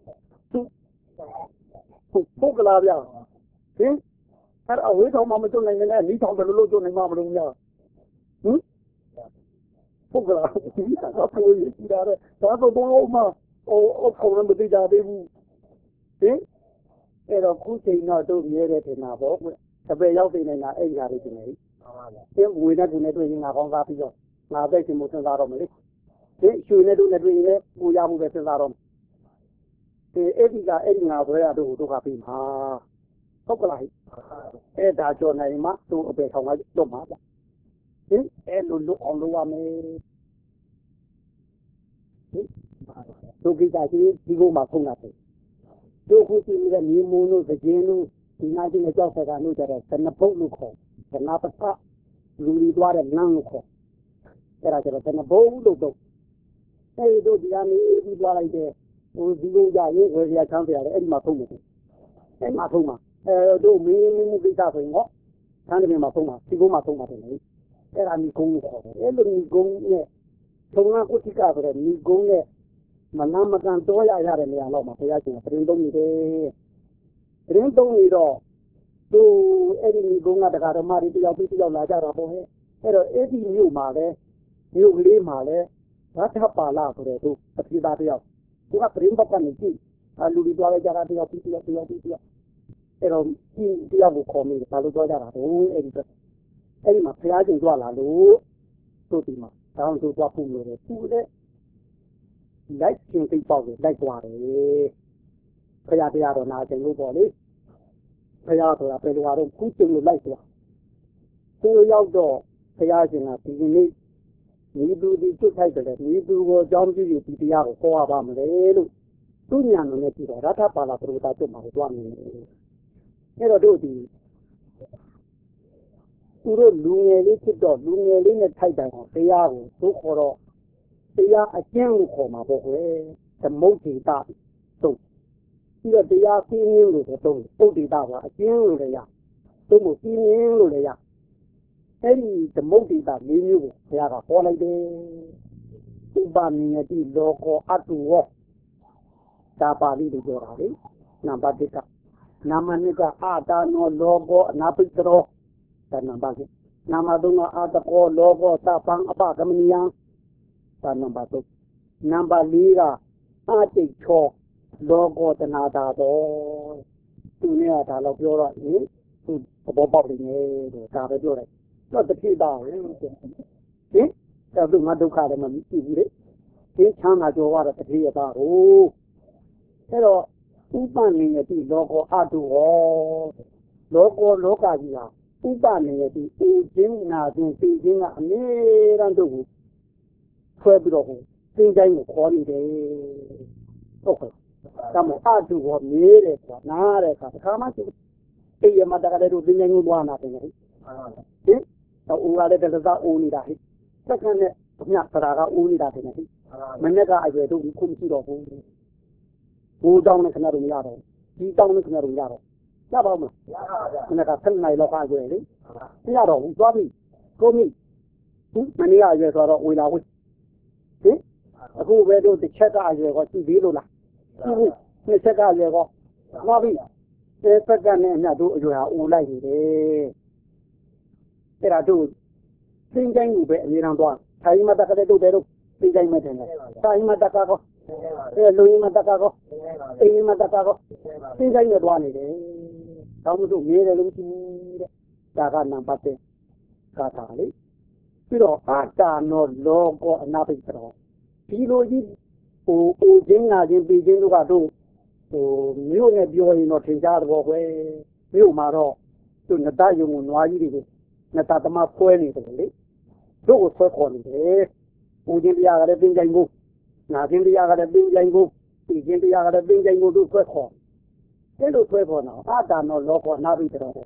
ဟုတ်ကလားဗျဟင်အဲ့အဝေးထောင်မှမကြိုးနိုင်တဲ့အနီးထောင်ဘယ်လိုလုပ်ကြိုးနိုင်မှာမလို့များဟင်ဟုတ်ကလားဒီကတော့ပြောရစီတာတဲ့ဒါတော့တော့မှဟိုအဖေမသိကြသေးဘူးဟင်အဲ့တော့ခုချိန်တော့တို့မြဲတယ်ထင်တာပေါ့တပည့်ရောက်နေနေတာအဲ့ဒီဟာလေးတင်နေပြီသင်ဝေနဲ့တူနဲ့တွေ့ရင်ငါကောင်းသားပြီးတော့ငါသိချင်မှုစဉ်းစားတော့မလေဒီရွှေနဲ့တူနဲ့တွေ့ရင်လည်းပူရမှုပဲစဉ်းစားတော့ဒီအဲ့ဒီကအဲ့ဒီငါဘွဲရတို့တို့ကပြီးမှာဟုတ်ကလားအဲ့ဒါကြောင့်နိုင်မှသူ့အပေထောင်ကတော့မှာဗျဟင်အဲ့လိုလုပ်အောင်လုပ်ရမယ်ဒုက္ခိတကြီးဒီကုန်းမှာဖုံးတာပဲဒုက္ခိတကြီးမြေမုံတို့သကျင်းတို့ဒီနာကြီးနဲ့ကြောက်ဆက်ကလို့ကြတော့သနပုတ်လို့ခေါ်သနာပကလူလီသွားတဲ့လမ်းလို့ခေါ်အဲ့ဒါကျတော့သနပုတ်လို့တော့အဲ့ဒီတို့ဒီကနေပြီးသွားလိုက်တဲ့ဟိုဒီကုန်းကြရေးဝယ်ရချမ်းပြရတယ်အဲ့ဒီမှာဖုံးတယ်အဲ့မှာဖုံးမှာအဲတို့မင်းမင်းကိစ္စဆိုရင်တော့ဆန်းတယ်မှာဖုံးမှာဒီကုန်းမှာဖုံးမှာတယ်လေအဲ့ဒါမြေကုန်းကိုခေါ်တယ်အဲ့လိုမြေကုန်းနဲ့ထုံနာကုတိကဆိုတဲ့မြေကုန်းနဲ့မနာမကန်တော့ရရတဲ့နေရာတော့မှာဘုရားရှင်ပြင်သုံးနေတယ်ပြင်သုံးနေတော့သူအဲ့ဒီမြေကုန်းကတခါတော့မာရီတယောက်ပြီးတယောက်လာကြတော့ပေါ့ဟဲ့အဲ့တော့အဲ့ဒီမြို့မှာလဲမြို့ကလေးမှာလဲဘာထပါလာဆိုတဲ့သူအပြစ်သားတယောက်သူကပြင်ပတ်ကနေကြည့်အလူတွေသွားကြတာတယောက်ပြီးတယောက်တယောက်ပြီးတယောက်အဲ့တော့ဒီတယောက်ကိုခေါ်မိတယ်ဘာလို့သွားကြတာတော့အဲ့ဒီအဲ့ဒီမှာဘုရားရှင်ကြွလာလို့သူ့ဒီမှာတောင်းသူသွားဖို့လို့တယ်သူလည်းလိုက်ချင်းသိပေါက်တယ်လိုက်သွားတယ်ဘုရားတရားတော်နာကျင်လို့ပေါ့လေဘုရားဆိုတာဘယ်လိုအားတော့ခုကျင်လို့လိုက်သွားသူရောက်တော့ဘုရားရှင်ကဒီနေ့မိသူဒီစွတ်ထိုက်တယ်မိသူကိုအကြောင်းပြုပြီးဒီတရားကိုဟောရပါမလဲလို့သူညာတော်နဲ့ကြည့်တော့ရထပါလာပရိသတ်ကျွတ်မှာသွားနေတယ်အဲ့တော့တို့ဒီသူတို့လူငယ်လေးဖြစ်တော့လူငယ်လေးနဲ့ထိုက်တယ်ဟောတရားကိုသို့ခေါ်တော့တရားအကျဉ်းကိုခေါ်မှာပေါ့ကွယ်သမုဒ္ဒေတာသုံးပြီးတော့တရားစင်းရင်းလို့သုံးပုဒ္ဒေတာကအကျဉ်းလို့လည်းရသုံးဖို့စင်းရင်းလို့လည်းရအဲ့ဒီသမုဒ္ဒေတာလေးမျိုးကိုဘုရားကဟောလိုက်တယ်ဥပနိယတိလောကောအတုဝဒါပါဠိလိုပြောတာလေနံပါတ်တစ်ကနာမနိကအတာနောလောကောအနာပိတရောဒါနံပါတ်တစ်နာမသုံးကအတကောလောကောသပံအပကမနိယံဒါနံပါတ်သုံးနံပါတ်လေးကအတိတ်ချောလောကောတနာတာတော်သူเนี่ยဒါတော့ပြောတော့ဟင်သူဘောပေါက်နေတယ်လို့ဒါပဲပြောတယ်တော့တစ်ဖြစ်တော့ဟင်ဟင်ဒါသူငါဒုက္ခလည်းမမြည်ဘူးလေဒီချမ်းသာကြောရတဲ့တစ်ဖြစ်ရတာဟုတ်အဲ့တော့ဥပနိယတိလောကောအတုဟောလောကောလောကကြီးဟာဥပနိယတိဥခြင်းနာခြင်းသိခြင်းကအမြဲတမ်းတို့ကိုဆွဲပြီးတော့ဟိုသင်္ချိုင်းကိုခေါ်နေတယ်ဟုတ်ကဲ့ဒါမို့အတုဟောမေးတယ်ဆိုတာနားတဲ့အခါတစ်ခါမှသူအိယမတကတဲ့တို့သင်္ချိုင်းကိုသွားနာတယ်ဟင်ဟင်တော့ဦးကလည်းတလစားဦးနေတာဟိစက္ကန့်နဲ့အမြပရာကဦးနေတာတယ်ဟိမနေ့ကအရွယ်တို့ခုမရှိတော့ဘူးဘူတောင်းနဲ့ခဏတော့မရတော့ဒီတောင်းနဲ့ခဏတော့မရတော့ရပါ့မလားရပါဗျာခဏကဆက်နိုင်တော့ခါကျွဲလေမရတော့ဘူးသွားပြီကိုမိဟင်မနေ့ကအရွယ်ဆိုတော့ဝေလာဝိဟင်အခုပဲတို့တစ်ချက်ကအရွယ်ကောကြည့်သေးလို့လားကြည့်ဘူးနှစ်ချက်ကအရွယ်ကောသွားပြီအဲစက္ကန့်နဲ့အမြတို့အရွယ်ဟာဦးလိုက်နေတယ်အဲ့ဒါတို့သင်္ချိုင်းကိုပဲအမြဲတမ်းသွားထိုင်မတက်ကလေးတို့တဲ့တို့သင်္ချိုင်းမဲ့တယ်ထိုင်မတက်ကကောအဲလူရင်းမတက်ကကောအိမ်မတက်ကကောသင်္ချိုင်းနဲ့သွားနေတယ်။တောင်းလို့မြဲတယ်လို့ကြည့်တဲ့ဒါကနံပါတ်တစ်ကာထာလေပြီးတော့အာတာနောလောကောအနာပိတရောဒီလိုကြီးဟိုဦးချင်းနာချင်းပြီးချင်းတို့ကတို့ဟိုမြို့နဲ့ပြောရင်တော့ထင်ရှားတော့ကွယ်မြို့မှာတော့သူနတယုံကိုနွားကြီးတွေကိုနတသမားဖွဲနေတယ်လေတို့ကိုဆွဲခေါ်နေတယ်ဦးချင်းတရားကလည်းသင်္ချိုင်းကိုနာချင်းတရားကလည်းသင်္ချိုင်းကိုပြီးချင်းတရားကလည်းသင်္ချိုင်းကိုတို့ဆွဲခေါ်အဲ့လိုဆွဲခေါ်တော့အာတာနောလောကောအနာပိတရောတို့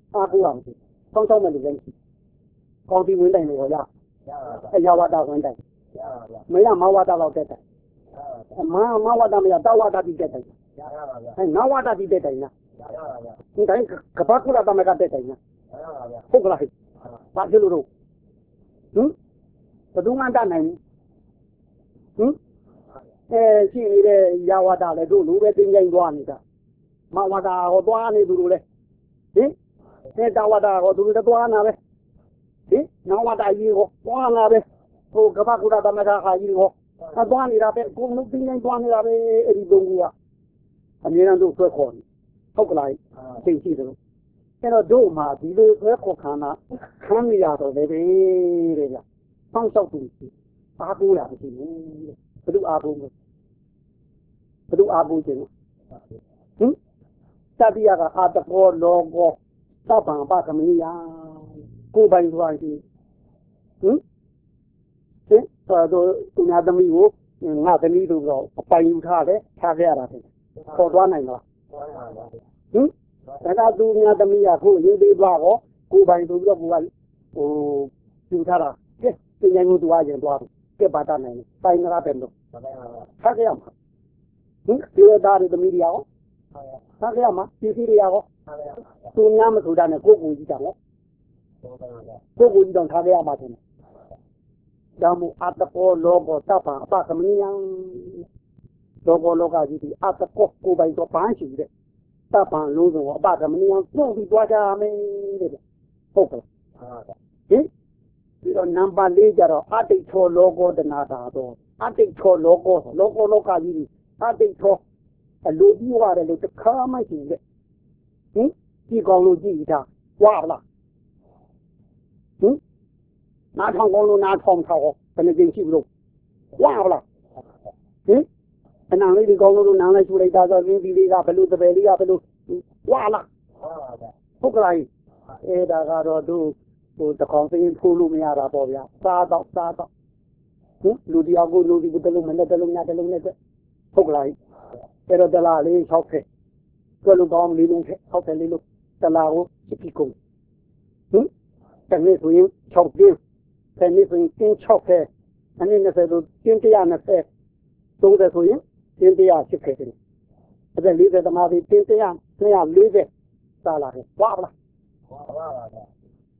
အားကိုးအောင်စီဆောင်းဆောင်းမဲ့လူလည်းရှိကောင်းတီဝင်တိုင်လို့ရအဲရဝတာဝင်တိုင်မရမဝတာတော့တက်တိုင်မမဝတာမရတောဝတာတိတက်တိုင်အဲနဝတာတိတက်တိုင်လားဒီတိုင်းကပကုလာတမကတက်တိုင်လားဟုတ်ကလားဘာဖြစ်လို့တော့ဟင်ဘယ်သူမှတတ်နိုင်ဘူးဟင်အဲရှိနေတဲ့ရဝတာလည်းတို့လူပဲတင်းကြိုင်းသွားနေတာမဝတာဟောသွားနေသူတို့လည်းဟင်အဲတဝတာဟောသူတို့သွားနာပဲဟင်နဝတာကြီးဟောသွားနာပဲဟိုကပကုလာတမကဟာကြီးဟောအသွားနေတာပဲကိုယ်လုံးတင်းကြိုင်းသွားနေတာပဲအဲ့ဒီသုံးခုကအမြဲတမ်းတို့ဆွဲခေါ်နေဟုတ်ကလားသိရှိတယ်အဲ့တော့တို့မှာဒီလိုဆွဲခေါ်ခန္ဓာခံနေရတော့လေတဲ့ဗျာစောင့်ရှောက်သူအားကိုးရမရှိဘူးတဲ့ဘယ်သူအားကိုးမလဲဘယ်သူအားကိုးခြင်းဟင်တတိယကအာတကောလောကောသဗ္ဗံပကမိယကိုယ်ပိုင်သွားရှိဟင်ဟင်ဆိုတော့သူများသမီးကိုငါသမီးတို့တော့အပိုင်ယူထားတယ်ထားခဲ့ရတာတဲ့ခေါ်သွားနိုင်လားဟင်ဒါကသူများသမီးကခုရေးသေးသွားတော့ကိုယ်ပိုင်ဆိုပြီးတော့ကိုကဟိုယူထားတာကဲသူညာကိုသူအားရင်သွားတယ်ကဲပါတာနိုင်ပိုင်နာတယ်လို့ထားခဲ့ရမှာဟင်ဒီသားတွေသမီးတွေရောထားခဲ့ရမှာပြည်စီတွေရောသူများမဆိုတာနဲ့ကိုကိုကြီးတောင်ကိုကိုကြီးတောင်ထားခဲ့ရမှာတယ်ဒါမို့အတကောလောကောတပ္ပအပကမနိယံလောကောလောကကြီးဒီအတကောကိုပိုင်တော့ပန်းရှိတဲ့တပ္ပံလုံးစုံအပကမနိယံပြုတ်ပြီးသွားကြမယ်တဲ့ဟုတ်ကဲ့ဟင်ပြီးတော့နံပါတ်၄ကျတော့အတိတ်သောလောကောတနာတာတော့အတိတ်သောလောကောလောကောလောကကြီးအတိတ်သောအလိုပြီးရတယ်လို့တစ်ခါမှရှိတယ်ဟင်ဒီကောင်လို့ကြည့်တာဝါလားဟင်နားထောင်ကောင်းလို့နားထောင်ထောင်ဘယ်နှကြိမ်ရှိဘူးလို့ဝါလားဟင်အနံလေးဒီကောင်းလို့နားလိုက်ရှူလိုက်တာဆိုရင်းဒီလေးကဘယ်လိုတပယ်လေးကဘယ်လိုဝါလားဟုတ်ကလားအဲဒါကတော့သူဟိုတကောင်စင်းထိုးလို့မရတာပေါ့ဗျာစားတော့စားတော့ဟင်လူတယောက်ကိုလူဒီဘယ်လိုမနဲ့တလုံးညတလုံးနဲ့ဟုတ်ကလားအဲ့တော့တလားလေး၆ဆယ်ကျွလူကောင်းလေးလုံး၆ဆယ်လေးလုံးတလားကိုစစ်ပြီးကုန်ဟင်တနေ့ဆိုရင်၆ပြင်းတနေ့ဆိုရင်တင်း၆ဆယ်အနည်း၂၀ဆိုတင်း၁၂၀သုံးဆယ်ဆိုရင်တင်း၁၈၀တယ်အဲ့ဒါ၄၀သမားပြီးတင်း၁၂၄၀စားလာတယ်ဝါလားဝါပါပါဟင်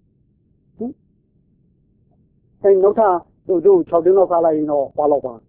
အဲ့နောက်ထပ်တို့တို့၆တင်းလောက်စားလိုက်ရင်တော့ဝါလောက်ပါဟင်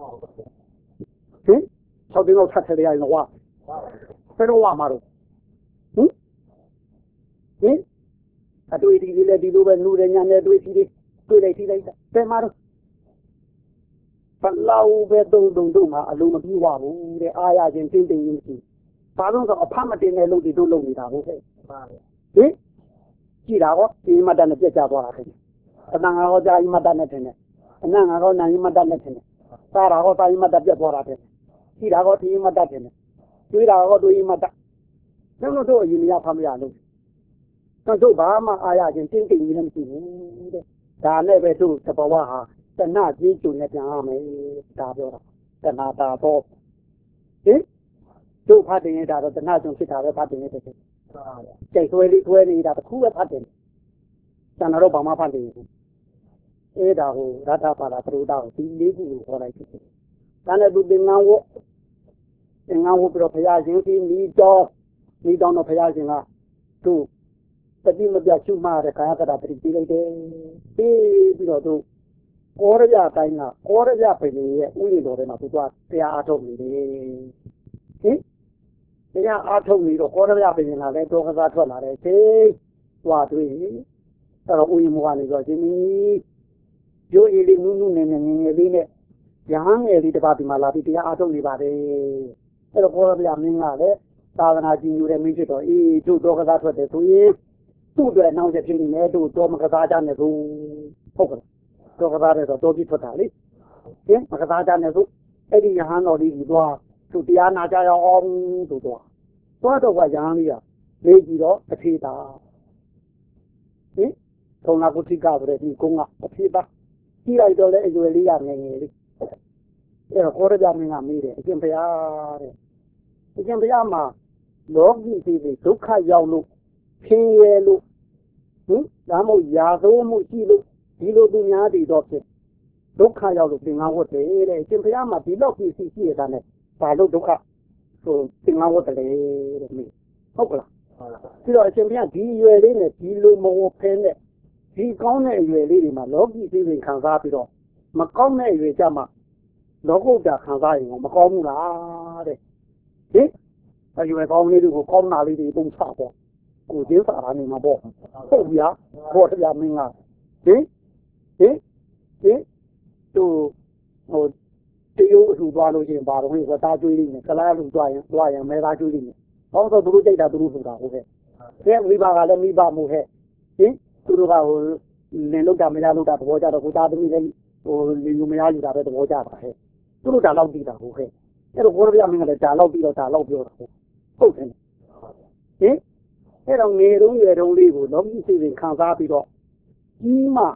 ၆တင်းလောက်ထပ်ထည့်ရရင်တော့ဝါဘယ်တော့ဝါမှာတော့ဟင်ဟင်အတွေ့အထိလေးလည်းဒီလိုပဲနှူတယ်ညာနဲ့တွေ့စီလေးတွေ့လိုက်စီလိုက်ဘယ်မှာတော့ဘလောက်ပဲတုံတုံတို့မှာအလုံးမပြီးပါဘူးတဲ့အားရခြင်းတင်းတင်းရင်းရှိဘာလို့ဆိုအဖတ်မတင်တဲ့လို့ဒီတို့လုပ်နေတာဟုတ်ကဲ့ဟင်ကြည့်တာကောဒီမတ်တန်နဲ့ပြက်ကြသွားတာခင်ဗျအနံငါကောကြာကြီးမတ်တန်နဲ့ထင်တယ်အနံငါကောနာကြီးမတ်တန်နဲ့ထင်တယ်စားတာကောစားကြီးမတ်တန်ပြက်သွားတာတဲ့ကြည့်တာကောဒီမတ်တန်ထင်တယ်တွေးတာကောတွေးမတ်တန်တို့တို့အရင်မရဖမ်းမရလို့တို့ဘာမှအားရခြင်းတင်းတင်းကြီးလည်းမရှိဘူးတဲ့ဒါနဲ့ပဲတို့သဘောဝဟာတဏှကြီးကျုံနဲ့ပြန်ရမယ်ဒါပြောတာတဏှတာတော့ဟင်တို့ဖတ်တင်ရတာတော့တဏှကျုံဖြစ်တာပဲဖတ်တင်ရတယ်ကြိတ်ဆွဲလေးဆွဲနေတာတခုပဲဖတ်တယ်တဏှတော့ဘာမှဖတ်တယ်ဘူးအဲဒါကိုရတ္ထပါဒပရိဒါကိုဒီလေးခုကိုခေါ်လိုက်ဖြစ်တယ်ဒါနဲ့သူသင်္ကန်းဝတ်သင်္ကန်းဝတ်ပြီးတော့ဘုရားရှင်စီမိတော်မိတော်တော့ဘုရားရှင်ကတို့တတိမပြတ်ချုပ်မှာတဲ့ကာယကတာပရိပြီးလိုက်တယ်ပြီးပြီးတော့တို့ကောရပြတိုင်းကကောရပြပင်ရဲ့ဥယျာဉ်တော်ထဲမှာသူကတရားအားထုတ်နေတယ်ဟင်တရားအားထုတ်နေတော့ကောရပြပင်ကလည်းဒေါကစားထွက်လာတယ်သိသွားတွေ့အဲ့တော့ဥယျာဉ်မကနေတော့ရှင်ကြီးရိုးရည်လေးနုနုနေနေငယ်ငယ်လေးနဲ့ရဟန်းငယ်လေးတစ်ပါးဒီမှာလာပြီးတရားအားထုတ်နေပါတယ်အဲ့တော့ကောရပြမင်းကလည်းသာသနာကြီးညိုတဲ့မင်းဖြစ်တော့အေးတို့ဒေါကစားထွက်တယ်ဆိုရင်သူ့အတွက်နောက်ဆက်ဖြစ်နေတယ်တို့တော်မကစားကြနဲ့ဘူးဟုတ်ကဲ့တော်ကစားတဲ့တော့တော်ပြီးထွက်တာလေဟင်မကစားကြနဲ့ဆိုအဲ့ဒီရဟန်းတော်လေးကြီးသွားသူတရားနာကြရအောင်သူသွားသွားတော့ကရဟန်းလေးကလေးကြည့်တော့အထေတာဟင်ထုံနာကုတိကဆိုတဲ့ဒီကုန်းကအထေတာကြည့်လိုက်တော့လေအရွယ်လေးကငယ်ငယ်လေးအဲ့တော့ခေါ်ရကြမင်းကမေးတယ်အရှင်ဘုရားတဲ့အရှင်ဘုရားမှာလောကီစီဒုက္ခရောက်လို့偏越路，嗯，然后亚洲木西路，一路都伢的多些，都看要路平安我得嘞，今天嘛比老比西西的呢，大路都看，说平安我得嘞，没，好不啦？知道今天第月里呢，第路冇偏呢，第高呢月里嘛，老比这边看啥比较，嘛高呢月家嘛，老高家看啥用，嘛高木啦的，诶，啊因为高呢这个高哪里的东差不？古今啥啦你嘛不？后边我这边明啊，诶，诶，诶，就我这有路段路线，把东西说大嘴里面，可来路段人段人没大嘴里面，好多都都这家都是的 ，OK。这尾巴个嘞，尾巴木嘿，诶，都都个我连路家没家路家多家的，我家都没个，我有没家路家的多家的嘿，都都家老地的 OK。那个我这边明个嘞，家老地了，家老表了，好听。诶，那种内容内容里头，老比这边看啥比较，起码。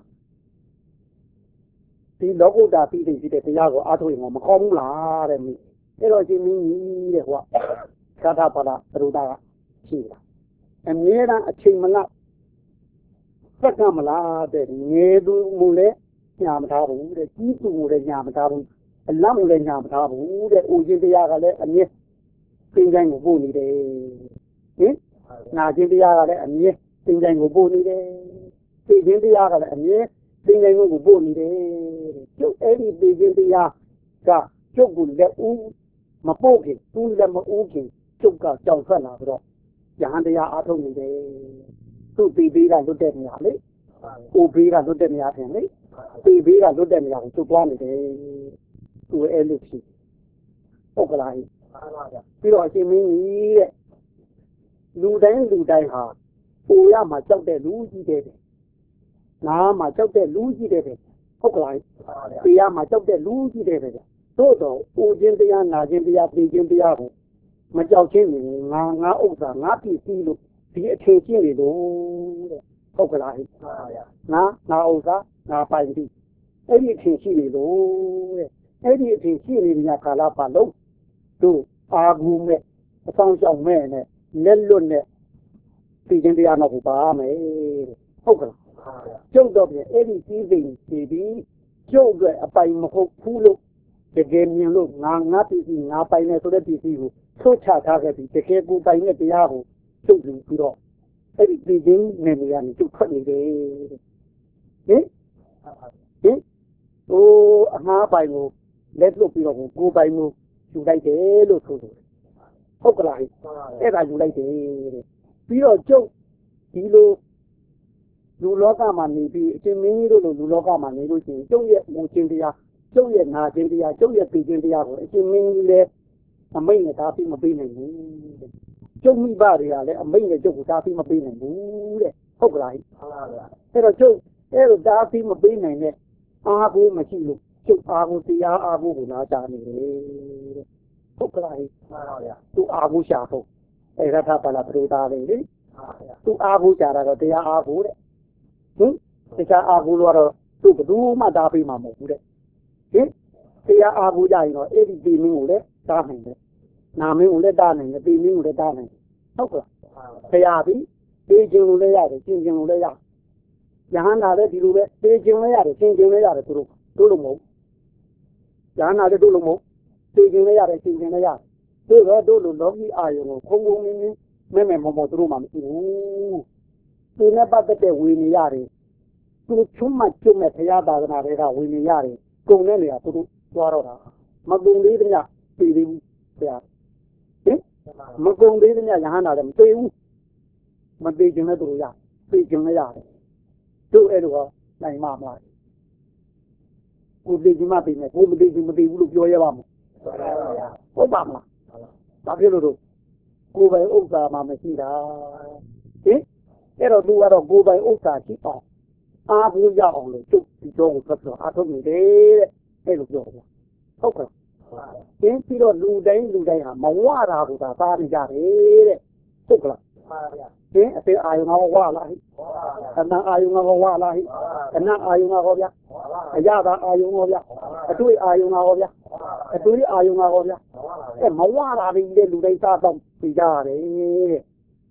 ဒီလောကုတ္တပိဋိရှိတဲ့တရားကိုအားထုတ်ရင်မကောင်းဘူးလားတဲ့မိအဲ့တော့ရှင်မင်းကြီးတဲ့ဟိုကသာထပါဒသရုဒ္ဓကရှိတာအမြဲတမ်းအချိန်မလောက်စက်ကမလားတဲ့ငယ်သူမူလဲညာမထားဘူးတဲ့ကြီးသူမူလဲညာမထားဘူးအလတ်မူလဲညာမထားဘူးတဲ့ဦးရှင်တရားကလည်းအမြဲသင်္ချိုင်းကိုပို့နေတယ်ဟင်နာရှင်တရားကလည်းအမြဲသင်္ချိုင်းကိုပို့နေတယ်သိခြင်းတရားကလည်းအမြဲသင်္ချိုင်းကိုပို့နေတယ်ကျုပ်အဲ့ဒီသိခြင်းတရားကကျုပ်ကလည်းဦးမပို့ခင်သူလည်းမဦးခင်ကျုပ်ကကြောက်ထွက်လာပြီးတော့ယဟန်တရားအားထုတ်နေတယ်သူ့ပြီးပြီးကလွတ်တဲ့နေရာလေဦးပြီးကလွတ်တဲ့နေရာထင်လေပြီးပြီးကလွတ်တဲ့နေရာကိုကျုပ်သွားနေတယ်သူအဲ့လိုဖြစ်ဟုတ်ကလားပြီးတော့အရှင်မင်းကြီးတဲ့လူတိုင်းလူတိုင်းဟာပူရမှာကြောက်တဲ့လူကြီးတဲ့နားမှာကြောက်တဲ့လူကြီးတဲ့ဟုတ်ကလားတရားမှာကြောက်တဲ့လူကြီးတဲ့သို့တော့ဦးခြင်းတရားနာခြင်းတရားသိခြင်းတရားကိုမကြောက်ချင်းရင်ငါငါဥစ္စာငါပြည့်စည်လို့ဒီအထင်ကြီးနေလို့တဲ့ဟုတ်ကလားငါငါဥစ္စာငါပိုင်ပြီအဲ့ဒီအထင်ရှိနေလို့တဲ့အဲ့ဒီအထင်ရှိနေတဲ့ကာလပတ်လုံးတို့အာဂုမဲ့အဆောင်ရှောင်မဲ့နဲ့လက်လွတ်နဲ့သိခြင်းတရားတော့ပါမယ်ဟုတ်ကလားကျုပ်တော့ပြင်အဲ့ဒီစည်းစိမ်စီပြီးကျုပ်အတွက်အပိုင်မဟုတ်ဘူးလို့တကယ်မြင်လို့ငါငါပစ္စည်းငါပိုင်နေဆိုတဲ့ပစ္စည်းကိုထုတ်ချထားခဲ့ပြီးတကယ်ကိုပိုင်တဲ့တရားကိုကျုပ်ယူပြီးတော့အဲ့ဒီပြည်ချင်းနေနေရနေကျုပ်ထွက်နေတယ်ဟင်ဟင်ဟိုအမှားပိုင်ကိုလက်လွတ်ပြီးတော့ကိုပိုင်ကိုယူလိုက်တယ်လို့ဆိုတယ်ဟုတ်ကလားအဲ့ဒါယူလိုက်တယ်ပြီးတော့ကျုပ်ဒီလိုလူလောကမှာနေပြီးအရှင်မင်းကြီးတို့လိုလူလောကမှာနေလို့ရှိရင်ကျုပ်ရဲ့ငိုခြင်းတရားကျုပ်ရဲ့နာခြင်းတရားကျုပ်ရဲ့သိခြင်းတရားကိုအရှင်မင်းကြီးလည်းအမိန့်နဲ့ဒါပြီးမပေးနိုင်ဘူးတဲ့ကျုပ်မိဘတွေကလည်းအမိန့်နဲ့ကျုပ်ကိုဒါပြီးမပေးနိုင်ဘူးတဲ့ဟုတ်ကလားဟုတ်ပါဗျာအဲ့တော့ကျုပ်အဲ့လိုဒါပြီးမပေးနိုင်တဲ့အားကိုမရှိလို့ကျုပ်အားကိုတရားအားကိုကိုလာကြနေတယ်တဲ့ဟုတ်ကလားဟုတ်ပါဗျာသူအားကိုရှာဖို့အဲ့ဒါသာပါလာပရိသတ်လေးလေသူအားကိုရှာတာတော့တရားအားကိုတဲ့ဟင်တရားအားကိုလို့တော့သူဘယ်သူမှဒါပြီးမှာမဟုတ်ဘူးတဲ့ဟင်တရားအားကိုကြရင်တော့အဲ့ဒီဒီမင်းကိုလည်းတားနိုင်တယ်နာမင်းကိုလည်းတားနိုင်တယ်ဒီမင်းကိုလည်းတားနိုင်တယ်ဟုတ်ကလားဆရာပြီးပြေးခြင်းကိုလည်းရတယ်ရှင်းခြင်းကိုလည်းရယဟန္တာလည်းဒီလိုပဲပြေးခြင်းလည်းရတယ်ရှင်းခြင်းလည်းရတယ်သူတို့တို့လို့မဟုတ်ယဟန္တာလည်းတို့လို့မဟုတ်ပြေးခြင်းလည်းရတယ်ရှင်းခြင်းလည်းရတယ်တို့တော့တို့လိုလောကီအာယုံကိုခုံခုံမင်းမင်းမဲမဲမော်မော်သူတို့မှမရှိဘူးသူနဲ့ပတ်သက်တဲ့ဝေနေရတယ်သူချုံးမှကျုံမဲ့ဘုရားသာသနာတွေကဝေနေရတယ်ကုန်တဲ့နေရာသူတို့သွားတော့တာမကုန်သေးတဲ့ညပြည်သေးဘူးဆရာဟင်မကုန်သေးတဲ့ညယဟန္တာလည်းမသေးဘူးမသေးခြင်းလည်းသူတို့ရသိခြင်းလည်းရတယ်တို့အဲ့လိုဟောနိုင်မှာမလားကိုသိခြင်းမသိနဲ့ကိုမသိခြင်းမသိဘူးလို့ပြောရပါမလားဟုတ်ပါမလားဘာဖြစ်လို့တို့ကိုယ်ပိုင်ဥစ္စာမှမရှိတာဟင်အဲ့တော့သူကတော့ကိုယ်ပိုင်ဥစ္စာရှိအောင်အားကိုရအောင်လို့ကျုပ်ဒီတော့ကိုဆက်တော့အားထုတ်နေတယ်တဲ့အဲ့လိုပြောတယ်ဟုတ်ကဲ့သင်ပြီးတော့လူတိုင်းလူတိုင်းဟာမဝတာကသာသားနေကြတယ်တဲ့ဟုတ်ကလားသင်အသေးအာယုံကဝလာဟိအနံအာယုံကဝလာဟိအနံအာယုံကဟောဗျာအရသာအာယုံဟောဗျာအတွေ့အာယုံကဟောဗျာအတွေ့အာယုံကဟောဗျာအဲမဝတာတွေတဲ့လူတိုင်းစားတော့ပြကြတယ်တဲ့ဟ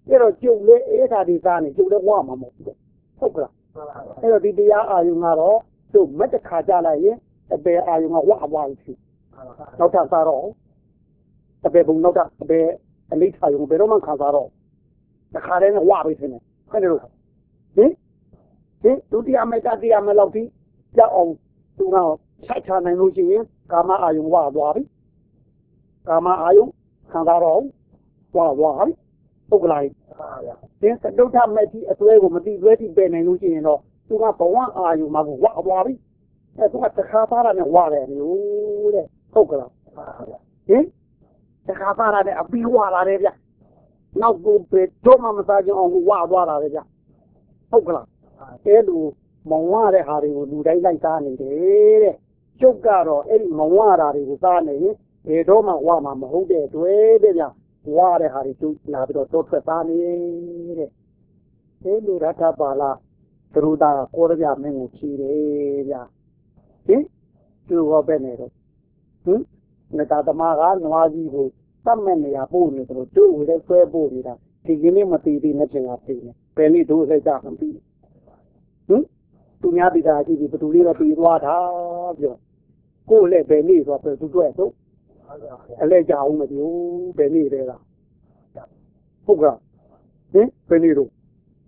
အဲ့တော့ကျုပ်လည်းအဲ့ဒါဒီသားနေကျုပ်လည်းဝါမှာမဟုတ်ဘူးဟုတ်ကလားအဲ့တော့ဒီတရားအာယုံကတော့သူ့မက်တခါကြလိုက်ရင်အပေအာယုံကဝါဝါဖြစ်နောက်ထပ်စားတော့အပေဘုံနောက်ထပ်အပေအလိဋ္ဌာယုံဘယ်တော့မှခံစားတော့တခါတည်းနဲ့ဝါပဲဖြစ်နေဟုတ်တယ်လို့ဟင်ဟင်ဒုတိယမေတ္တာတရားမလောက်ပြီးကြောက်အောင်သူကချက်ချနိုင်လို့ရှိရင်ကာမအာယုံဝါသွားပြီကာမအာယုံခံစားတော့ဝါသွားပြီဟုတ်ကလားဒီစတုထမဲ့ကြီးအသွဲကိုမတိသွဲတိပယ်နိုင်လို့ရှိရင်တော့သူကဘဝအာယုံမှာကိုဝါသွားပြီအဲသူကတခါသားတာနဲ့ဝါတယ်မျိုးတဲ့ဟုတ်ကလားဟင်တခါသားတာနဲ့အပီးဝါလာတယ်ဗျနောက်ကိုပဲတော့မှမစားကြအောင်ဝါသွားတာလေဗျဟုတ်ကလားအဲလိုမဝတဲ့ဟာတွေကိုလူတိုင်းလိုက်စားနေတယ်တဲ့ကျုပ်ကတော့အဲ့ဒီမဝတာတွေကိုစားနေရင်ဘယ်တော့မှဝါမှာမဟုတ်တဲ့တွေ့တဲ့ဗျဝါတဲ့ဟာတွေကျုပ်လာပြီးတော့တော့ထွက်သားနေတဲ့အဲလိုရထပါလားသရုတာကိုရပြမင်းကိုဖြေတယ်ဗျဟင်ကျိုးဟောပဲနေတော့ဟင်ငတာသမားကနွားကြီးကိုတတ်မဲ့နေရပို့နေတယ်ကျိုးကိုလည်းဆွဲပို့နေတာဒီကနေ့မတည်တည်နဲ့ပြင်လာပြင်နေဘယ်နည်းတို့လက်ကြမပြီးဟင်သူများတိတာကြည့်ပြီးဘသူလေးတော့ပြီးသွားတာပြောကိုယ်လည်းဘယ်နည်းဆိုတော့သူတွေ့တော့အလဲကြအောင်မပြောဘယ်နည်းလဲလားဟုတ်ကဲ့ဟင်ဘယ်နည်းတော့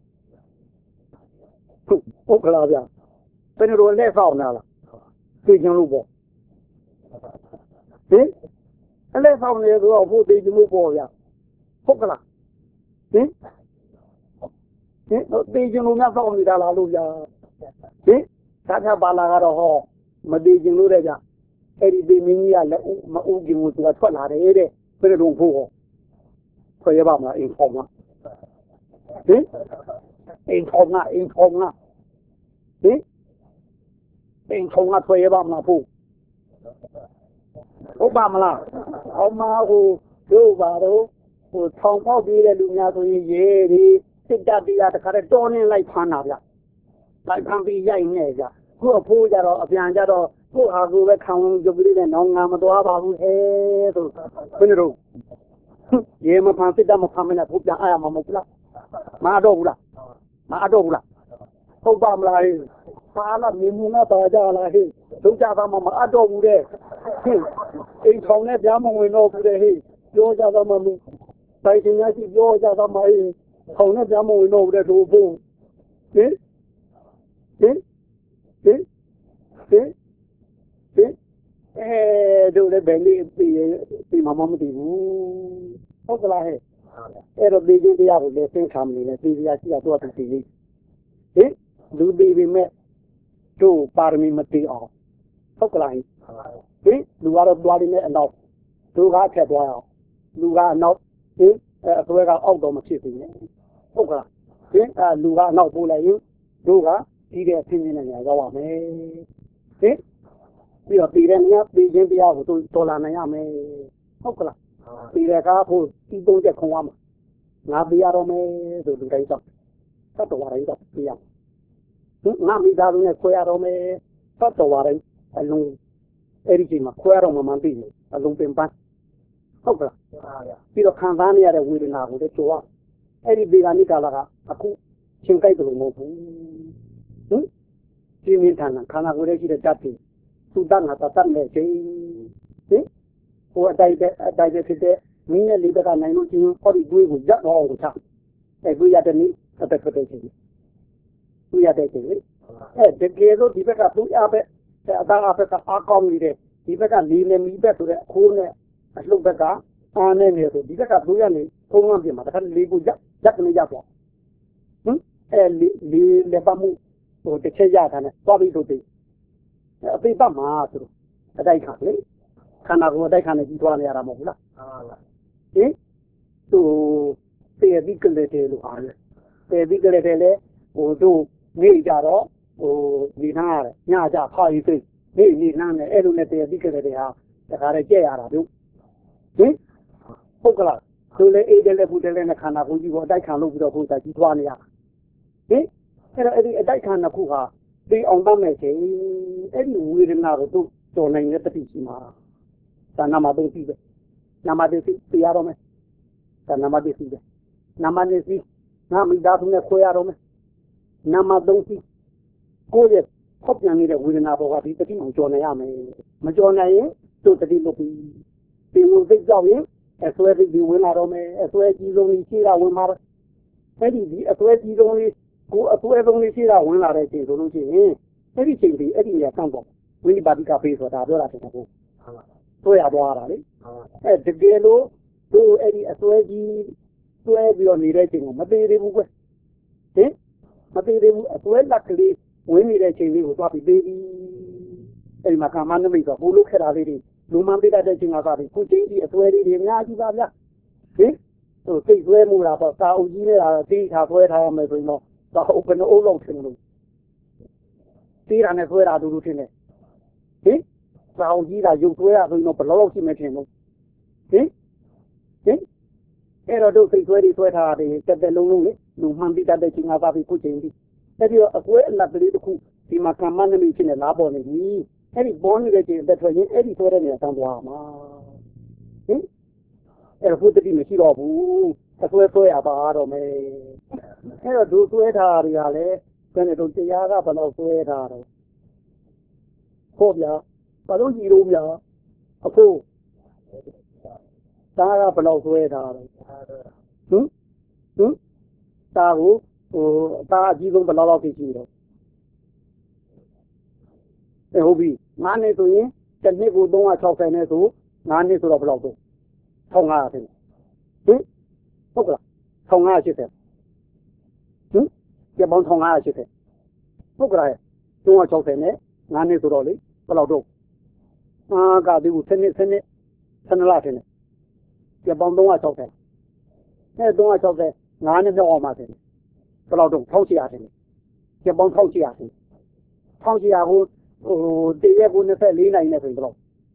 ဟုတ်ကလားဗျဘယ်နည်းတော့လက်ဆောင်လာလားသိချင်လို့ပေါ့ဟင်အလဲဆောင်နေဆိုတော့ဖို့သိချင်လို့ပေါ့ဗျဟုတ်ကလားဟင်ဟင်သိချင်လို့များဆောင်နေတာလားလို့ဗျဟင်သာသာပါလာကတော့ဟောမသိချင်လို့တဲ့ဗျအဲ့ဒီဒီမင်းကြီးကလည်းမအုပ်ကြီးကိုသူကထွက်လာတယ်တဲ့ဘယ်လိုဖို့ဟောထွက်ရပါမလားအိမ်ဖောင်းကဟင်အိမ်ဖောင်းကအိမ်ဖောင်းကဟင်အိမ်ဖောင်းကထွက်ရပါမလားဖို့ဟုတ်ပါမလားအောင်မဟိုတို့ပါတော့ဟိုထောင်ပေါက်ပြီးတဲ့လူများဆိုရင်ရေဒီစစ်တပ်တရားတခါတည်းတောင်းနေလိုက်ဖမ်းတာဗျလိုက်ဖမ်းပြီးရိုက်နေကြခုအဖိုးကြတော့အပြန်ကြတော့ကိုဟာကိုပဲခံဝင်ကြပြီးတဲ့နောင်ငါမသွားပါဘူးဟဲ့ဆိုဘယ်လိုရေမဖမ်းစစ်တပ်မဖမ်းမနဲ့ဖို့ပြန်အားရမှာမဟုတ်လားမအတော့ဘူးလားမအတော့ဘူးလားဟုတ်ပါမလားပါလာမြင်မြင်နဲ့ပါကြလားဟဲ့ဒုကြတာမှမအတော့ဘူးတဲ့ဟင်အိမ်ဆောင်နဲ့ပြန်မဝင်တော့ဘူးတဲ့ဟဲ့ပြောကြတော့မှမတိုင်တင်ရရှိပြောကြတော့မှဟဲ့ဆောင်နဲ့ပြန်မဝင်တော့ဘူးတဲ့တို့ဖို့ဟင်ဟင်ဟင်ဟင်ဟင်အဲတို့လည်းဘယ်နည်းပြီးပြီးမှမမသိဘူးဟုတ်ကလားဟဲ့အဲ့တော့ဒီကြီးတရားကိုလည်းသိခံမနေနဲ့သိတရားရှိတာတော့သိသေးဟင်လူပြီးပြီမဲ့တို့ပါရမီမသိအောင်ဟုတ်ကလားဟင်လူကတော့သွားနေတဲ့အနောက်တို့ကအထက်သွားအောင်လူကအနောက်ဟင်အဲအသွဲကအောက်တော့မဖြစ်ဘူးနဲ့ဟုတ်ကလားဟင်အဲလူကအနောက်ပို့လိုက်ရင်တို့ကဒီတဲ့အဖြစ်နေနေရရောက်ပါမယ်ဟင်ပြီးတော့ပြည်တဲ့နေရာပြည်ချင်းတရားကိုတို့တော်လာနိုင်ရမယ်ဟုတ်ကလားပြည်တဲ့ကားဖို့ဒီသုံးချက်ခုံရမှာငါပြရတော့မယ်ဆိုလူတိုင်းတော့သတ္တဝါတိုင်းတော့ပြရဟင်ငါမိသားစုနဲ့ခွဲရတော့မယ်သတ္တဝါတိုင်းအလုံးအဲ့ဒီချိန်မှာခွဲရတော့မှမှသိတယ်အလုံးပင်ပန်းဟုတ်ကလားပြီးတော့ခံစားနေရတဲ့ဝေဒနာကိုလည်းကြောက်အဲ့ဒီဒီကနေ့ကာလကအခုချင်းကြိုက်တယ်လို့မဟုတ်ဘူးဟင်ဒီမိသားစုခန္ဓာကိုယ်ရဲ့ရှိတဲ့တတ်တယ်သူတတ်ငါတတ်နေချင်းဟင်ဟိုအတိုင်းအတိုင်းဖြစ်တဲ့မင်းနဲ့လေးဘက်ကနိုင်လို့ချင်းဟောဒီတွေးကိုရပ်တော့အောင်ချအဲ့တွေးရတဲ့နေ့အသက်ထွက်တဲ့ချင်းတွေးရတဲ့ချင်းအဲ့တကယ်လို့ဒီဘက်ကသူ့အဘက်အသားအဘက်ကအာကောင်းနေတဲ့ဒီဘက်ကလေးနဲ့မိဘက်ဆိုတဲ့အခိုးနဲ့အလှုပ်ဘက်ကအာနဲ့နေဆိုဒီဘက်ကသူ့ရနေထုံးဝန်းပြင်မှာတခါလေးကိုရပ်ရပ်ကနေရပ်သွားဟင်အဲ့လေးလေးလက်ပတ်မှုဟိုတစ်ချက်ရတာနဲ့သွားပြီးဆိုသိအသိပတ်မှာဆိုတော့အတိုက်ခံလေခန္ဓာကိုယ်အတိုက်ခံနေပြီးသွားနေရတာမဟုတ်ဘူးလားဟင်သူပေဒီကလေးတယ်လို့အားလေပေဒီကလေးတယ်လေဟိုတို့နေကြတော့ဟိုဒီနားညကြဖားရီသိနေနေနားနဲ့အဲ့လိုနဲ့ပေဒီကလေးတွေဟာတခါတည်းကြက်ရတာတို့ဟင်ဟုတ်ကလားသူလည်းအေးတယ်လည်းဘူးတယ်လည်းခန္ဓာကိုယ်ကြီးကိုအတိုက်ခံလို့ပြီးတော့ဟိုတိုက်ကြီးသွားနေရဟင်အဲ့တော့အဲ့ဒီအတိုက်ခံတစ်ခုဟာဒီအောင်တတ်မဲ့ချင်းအဲ့ဒီဝေဒနာကိုသူတော်နိုင်တဲ့တတိရှိမှာသာနာမသိပြီပဲနာမသိသိရတော့မယ်သာနာမသိသိပဲနာမနှစ်စီငါမိသားစုနဲ့ခွဲရတော့မယ်နာမသုံးစီကိုယ့်ရဲ့ဖောက်ပြန်နေတဲ့ဝေဒနာပေါ်ကဒီတတိကိုကြော်နေရမယ်မကြော်နိုင်ရင်တို့တတိလို့ပြီးဒီလိုသိကြောက်ရင်အစွဲသိဝင်လာတော့မယ်အစွဲကြီးဆုံးကြီးရှိတာဝင်မှာအဲ့ဒီဒီအစွဲကြီးဆုံးလေးကိုအစွဲဆုံးလေးရှိတာဝင်လာတဲ့ချိန်ဆိုလို့ရှိရင်အဲ့ဒီချိန်ဒီအဲ့ဒီရဆန့်ပေါ့ဝိပါတိကဖေးဆိုတာပြောတာတကယ်ကိုဆွဲရသွားတာလေအဲတကယ်လို့တို့အဲ့ဒီအစွဲကြီးဆွဲပြီးတော့နေတဲ့ချိန်ကိုမသေးသေးဘူးကွဟင်မသေးသေးဘူးအစွဲလက်ကလေးဝင်နေတဲ့ချိန်လေးကိုသွားပြီးသေးပြီးအဲ့ဒီမှာကာမနမိတ်ဆိုဘိုးလို့ခဲ့တာလေးတွေလူမှန်ပိတတ်တဲ့ချိန်ကသွားပြီးခုချိန်ကြီးအစွဲလေးတွေအများကြီးပါဗျာဟင်ဟိုစိတ်ဆွဲမှုတာပေါ့စာအုပ်ကြီးနဲ့တာတိထားဆွဲထားရမယ်ဆိုရင်တော့စာအုပ်ဘယ်နှအုပ်လောက်ထင်လို့တိတာနဲ့ဆွဲတာအတူတူထင်တယ်ဟင်စာအုပ်ကြီးတာရုပ်ဆွဲရဆိုရင်တော့ဘယ်လောက်ရှိမှထင်လို့ဟင်ဟင်အဲ့တော့တို့စိတ်ဆွဲတွေဆွဲထားတယ်တက်တက်လုံးလုံးလေလူမှန်ပိတတ်တဲ့ချိန်ကသွားပြီးခုချိန်ကြီးအဲ့ဒီတော့အကွဲအလတ်ကလေးတစ်ခုဒီမှာကာမနမိတ်ဖြစ်နေလားပေါ်နေပြီအဲ့ဒီပေါ်နေတဲ့ချိန်အသက်ထွက်ရင်အဲ့ဒီဆွဲတဲ့နေရာတန်းသွားမှာဟင်အဲ့တော့ဘုဒ္ဓတိမရှိတော့ဘူးအဆွဲဆွဲရပါတော့မယ်အဲ့တော့ဒုဆွဲထားတွေကလည်းဘယ်နဲ့တော့တရားကဘယ်တော့ဆွဲထားတော့ဟုတ်ဗျာဘာလို့ကြည်လို့ဗျာအခုသားကဘယ်တော့ဆွဲထားတော့ဟင်ဟင်သားကိုဟိုအသားအကြီးဆုံးဘယ်လောက်လောက်ဖြစ်ရှိတော့အဲဟုတ်ပြီငါးနှစ်ဆိုရင်တစ်နှစ်ကိုသုံးhund၆၀နဲ့ဆိုငါးနှစ်ဆိုတော့ဘယ်လောက်ဆို၁၅၀၀ဖြစ်ဟင်ဟုတ်ကလား၁၅၈၀ဟင်ကြပေါင်း၁၅၈၀ဟုတ်ကလားသုံးhund၆၀နဲ့ငါးနှစ်ဆိုတော့လေဘယ်လောက်တော့အာကဒီကိုတစ်နှစ်တစ်နှစ်ဆယ်လထင်တယ်ကြပေါင်းသုံးhund၆၀အဲသုံးhund၆၀ငါးနှစ်မြောက်အောင်ပါတယ်ဘယ်လောက်တော့၁၈၀၀ထင်တယ်ကြပေါင်း၁၈၀၀ထင်၁၈၀၀ကိုဟိုတရက်ကိုနှစ်၄နိုင်နဲ့ဆိုရင်ဘယ်လောက်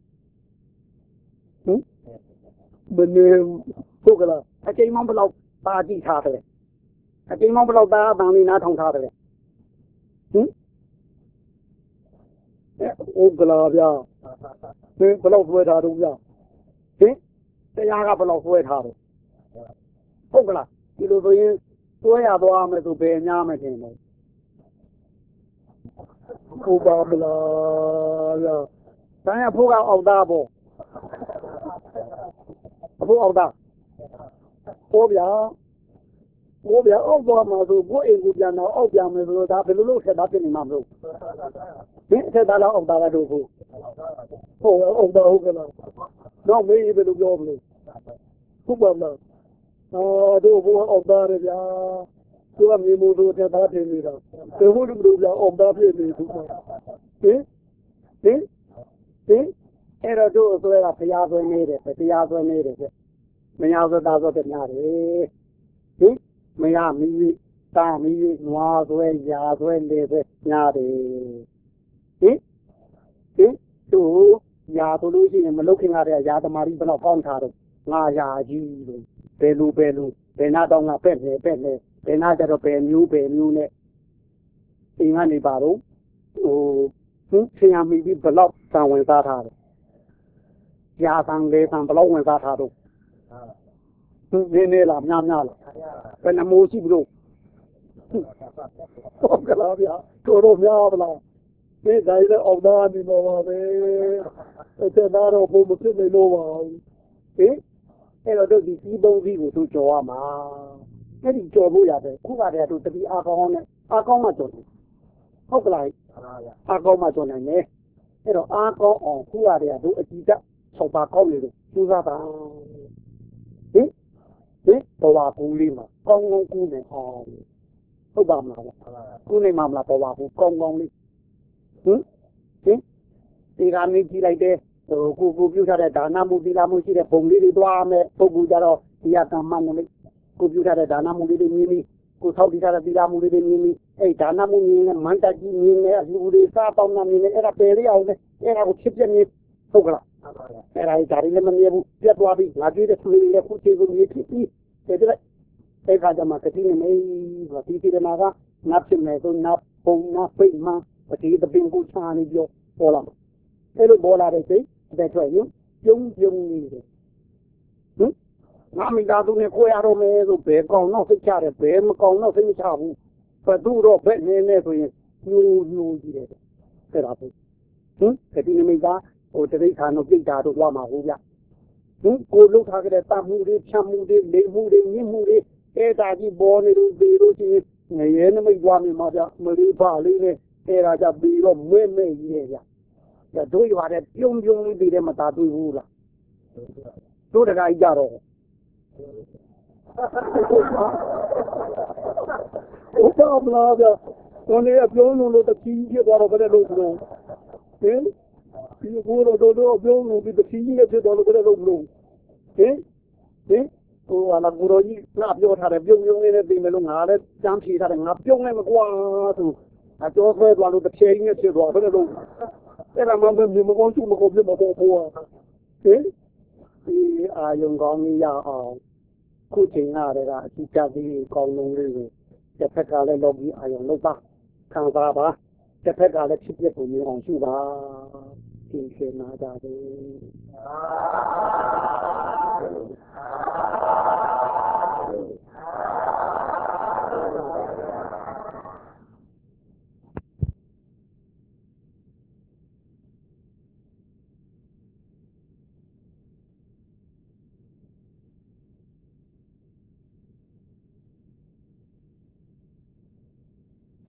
ဟင်ဘယ်နေဟုတ်ကလားအချိန်မှဘယ်လောက်ပါတိထားတယ်အချိန်မှဘယ်လောက်သားအတန်လေးနားထောင်ထားတယ်ဟင်ဟုတ်ကလားဗျာဟင်ဘယ်လောက်ဆွဲထားတော့ဗျာဟင်တရားကဘယ်လောက်ဆွဲထားတော့ဟုတ်ကလားဒီလိုဆိုရင်ဆွဲရသွားမယ်ဆိုဘယ်ညာမယ်ထင်တယ်ဟုတ်ပါမလားဗျာတိုင်းအဖို့ကအောက်သားပေါ့အဖို့အောက်သားဟောဗျာဟောဗျာအောက်သွားမှာဆိုကိုယ်အိမ်ကိုပြန်တော့အောက်ပြန်မယ်ဆိုတော့ဒါဘယ်လိုလုပ်ဆက်သားဖြစ်နေမှာမလို့ဒီဆက်သားတော့အောက်သားကတော့ဟုတ်ဟုတ်အောက်သားဟုတ်ကလားတော့မေးဘယ်လိုပြောမလို့ဟုတ်ပါမလားအော်တို့ဘုရားအောက်သားရဗျာသူကမြေမိုးတို့တက်သားတင်နေတာဘယ်ဟုတ်လို့ဗျာအောက်သားဖြစ်နေသူကဟင်ဟင်ဟင်အဲ့တော့တို့ဆွဲတာဖျားဆွဲနေတယ်ဖျားဆွဲနေတယ်ပြမညာဆွဲသားဆွဲပြများတယ်ဟင်မရမီးတာမီးနွားဆွဲရာဆွဲလေဆွဲများတယ်ဟင်ဟင်တို့ရာဆိုလို့ရှိရင်မလုတ်ခင်ရတဲ့ရာသမารီဘယ်တော့ပေါင်းထားတော့ငါရာကြီးလို့ဘယ်လိုဘယ်လိုဘယ်နာတော့ငါပဲ့နေပဲ့နေဘယ်နာကြတော့ဘယ်မျိုးဘယ်မျိုးနဲ့အိမ်ကနေပါတော့ဟိုဟင်ဆရာမိပြီးဘလောက်တန်ဝင်စားထားတယ်ရာတန်လေးတန်ဘလောက်ဝင်စားထားတော့နင်းနေလားများများလားဘယ်နှမိုးရှိဘူးလို့ဟုတ်ကလားဗျာတို့တော့များပါလားဒီတိုင်းလည်းအောက်သားနေမှာပါပဲအဲ့ဒါတော့ဘုံမဖြစ်နေလို့ပါဘူးဟင်အဲ့တော့တို့ဒီစီးသုံးစီးကိုတို့ကြော်ရမှာအဲ့ဒီကြော်ဖို့ရတယ်ခုကတည်းကတို့တတိအားကောင်းနဲ့အားကောင်းမှကြော်တယ်ဟုတ်ကလားအားကောင်းမှကြော်နိုင်တယ်အဲ့တော့အားကောင်းအောင်ခုကတည်းကတို့အကြည့်တက်ဆောက်ပါကောင်းနေလို့ကျူးစားပါဟင်ဟင်ပေါ်ပါကူလေးမှာကောင်းကောင်းကူးနေအောင်ဟုတ်ပါမလားကူးနေမှာမလားပေါ်ပါကူကောင်းကောင်းလေးဟင်ဟင်ဒီကနေ့ကြည့်လိုက်တဲ့ဟိုကိုကိုပြုထားတဲ့ဒါနမှုသီလမှုရှိတဲ့ပုံလေးတွေတွားမယ်ပုဂ္ဂိုလ်ကြတော့ဒီကကမ္မနမိတ်ကိုပြုထားတဲ့ဒါနမှုလေးတွေမြင်ပြီးကိုဆောက်တည်ထားတဲ့သီလမှုလေးတွေမြင်ပြီးအဲ့ဒါနမှုမြင်နဲ့မန္တကြီးမြင်နဲ့အလူတွေစားပေါင်းနာမြင်နဲ့အဲ့ဒါပယ်ရအောင်လေအဲ့ဒါကိုဖြစ်ပြနေဟုတ်ကလားအဲ့ဒါဒါရီလည်းမမြင်ဘူးပြတ်သွားပြီငါကြည့်တဲ့သူလေးလည်းခုချိန်ကိုမြင်ဖြစ်ပြီးတဲ့တဲ့အဲ့ခါကျမှကတိနေမေးဆိုဒီဒီနာကနတ်ဖြစ်မယ်ဆိုနတ်ပုံနတ်ပိတ်မှပတိတပင်ကိုချာနေပြောပေါ်လာအဲ့လိုပေါ်လာတဲ့စိတ်တဲ့ထွက်ရင်ပြုံးပြုံးနေတယ်ဟင်ဟငါမိသားစုနဲ့ကိုရတော့မယ်ဆိုဘယ်ကောင်တော့သိချတယ်ဘယ်မကောင်တော့သိမချဘူးဘသူတော့ဘက်နေနေဆိုရင်ညူညူကြီးတယ်အဲ့ဒါပေါ့ဟင်ဒီနိမိတ်သားဟိုတရိษံတို့ပြိတ္တာတို့သွားမှာဟုတ်ဗျဟင်ကိုလှုပ်ထားကြတဲ့တတ်မှုတွေဖြတ်မှုတွေလိမ်မှုတွေမြင့်မှုတွေအဲ့ဒါကြီးပေါ်နေလို့ပြီးလို့ချင်းငရဲနမိတ်သွားမြင်မှာဗျမလေးပါလေးနဲ့အဲ့ဒါကြပြီးတော့မွဲ့မဲ့ကြီးရဲ့ဗျဒါတို့ရွာတဲ့ပြုံးပြုံးလေးတွေမသာတွေ့ဘူးလားတို့တခါကြီးကြတော့ဟုတ်ပါမလားဗျကိုနေပြုံးလို့တတိဖြစ်သွားတော့ဘယ်လိုလုပ်လို့ဟင်ဒီကိုတော့တို့ပြုံးလို့ဒီတတိနဲ့ဖြစ်တော့ဘယ်လိုလုပ်လို့ဟင်ဟင်ဟိုအလာကူရောကြီးငါပြောထားတယ်ပြုံးပြုံးလေးနဲ့ပြင်မယ်လို့ငါလည်းတန်းဖြေထားတယ်ငါပြုံးနေမကွာဆိုအကျော်ဆွဲသွားလို့တစ်ချိန်နဲ့ဖြစ်သွားဘယ်လိုလုပ်အဲ့ဒါမှမမြင်မကောင်းချူမကောင်းပြမပေါ်ပေါ်ဟင်ဒီအာယုံကောင်းကြီးရအောင်ခုချိန်ရတဲ့ကအစီအကျသေးကောင်းလုံးလေးကိုတစ်ဖက်ကလည်းလောကီအာယုံလောက်ပါခံစားပါတစ်ဖက်ကလည်းဖြစ်ဖြစ်ကိုမြင်အောင်ရှုပါဒီရှင်နာကြတယ်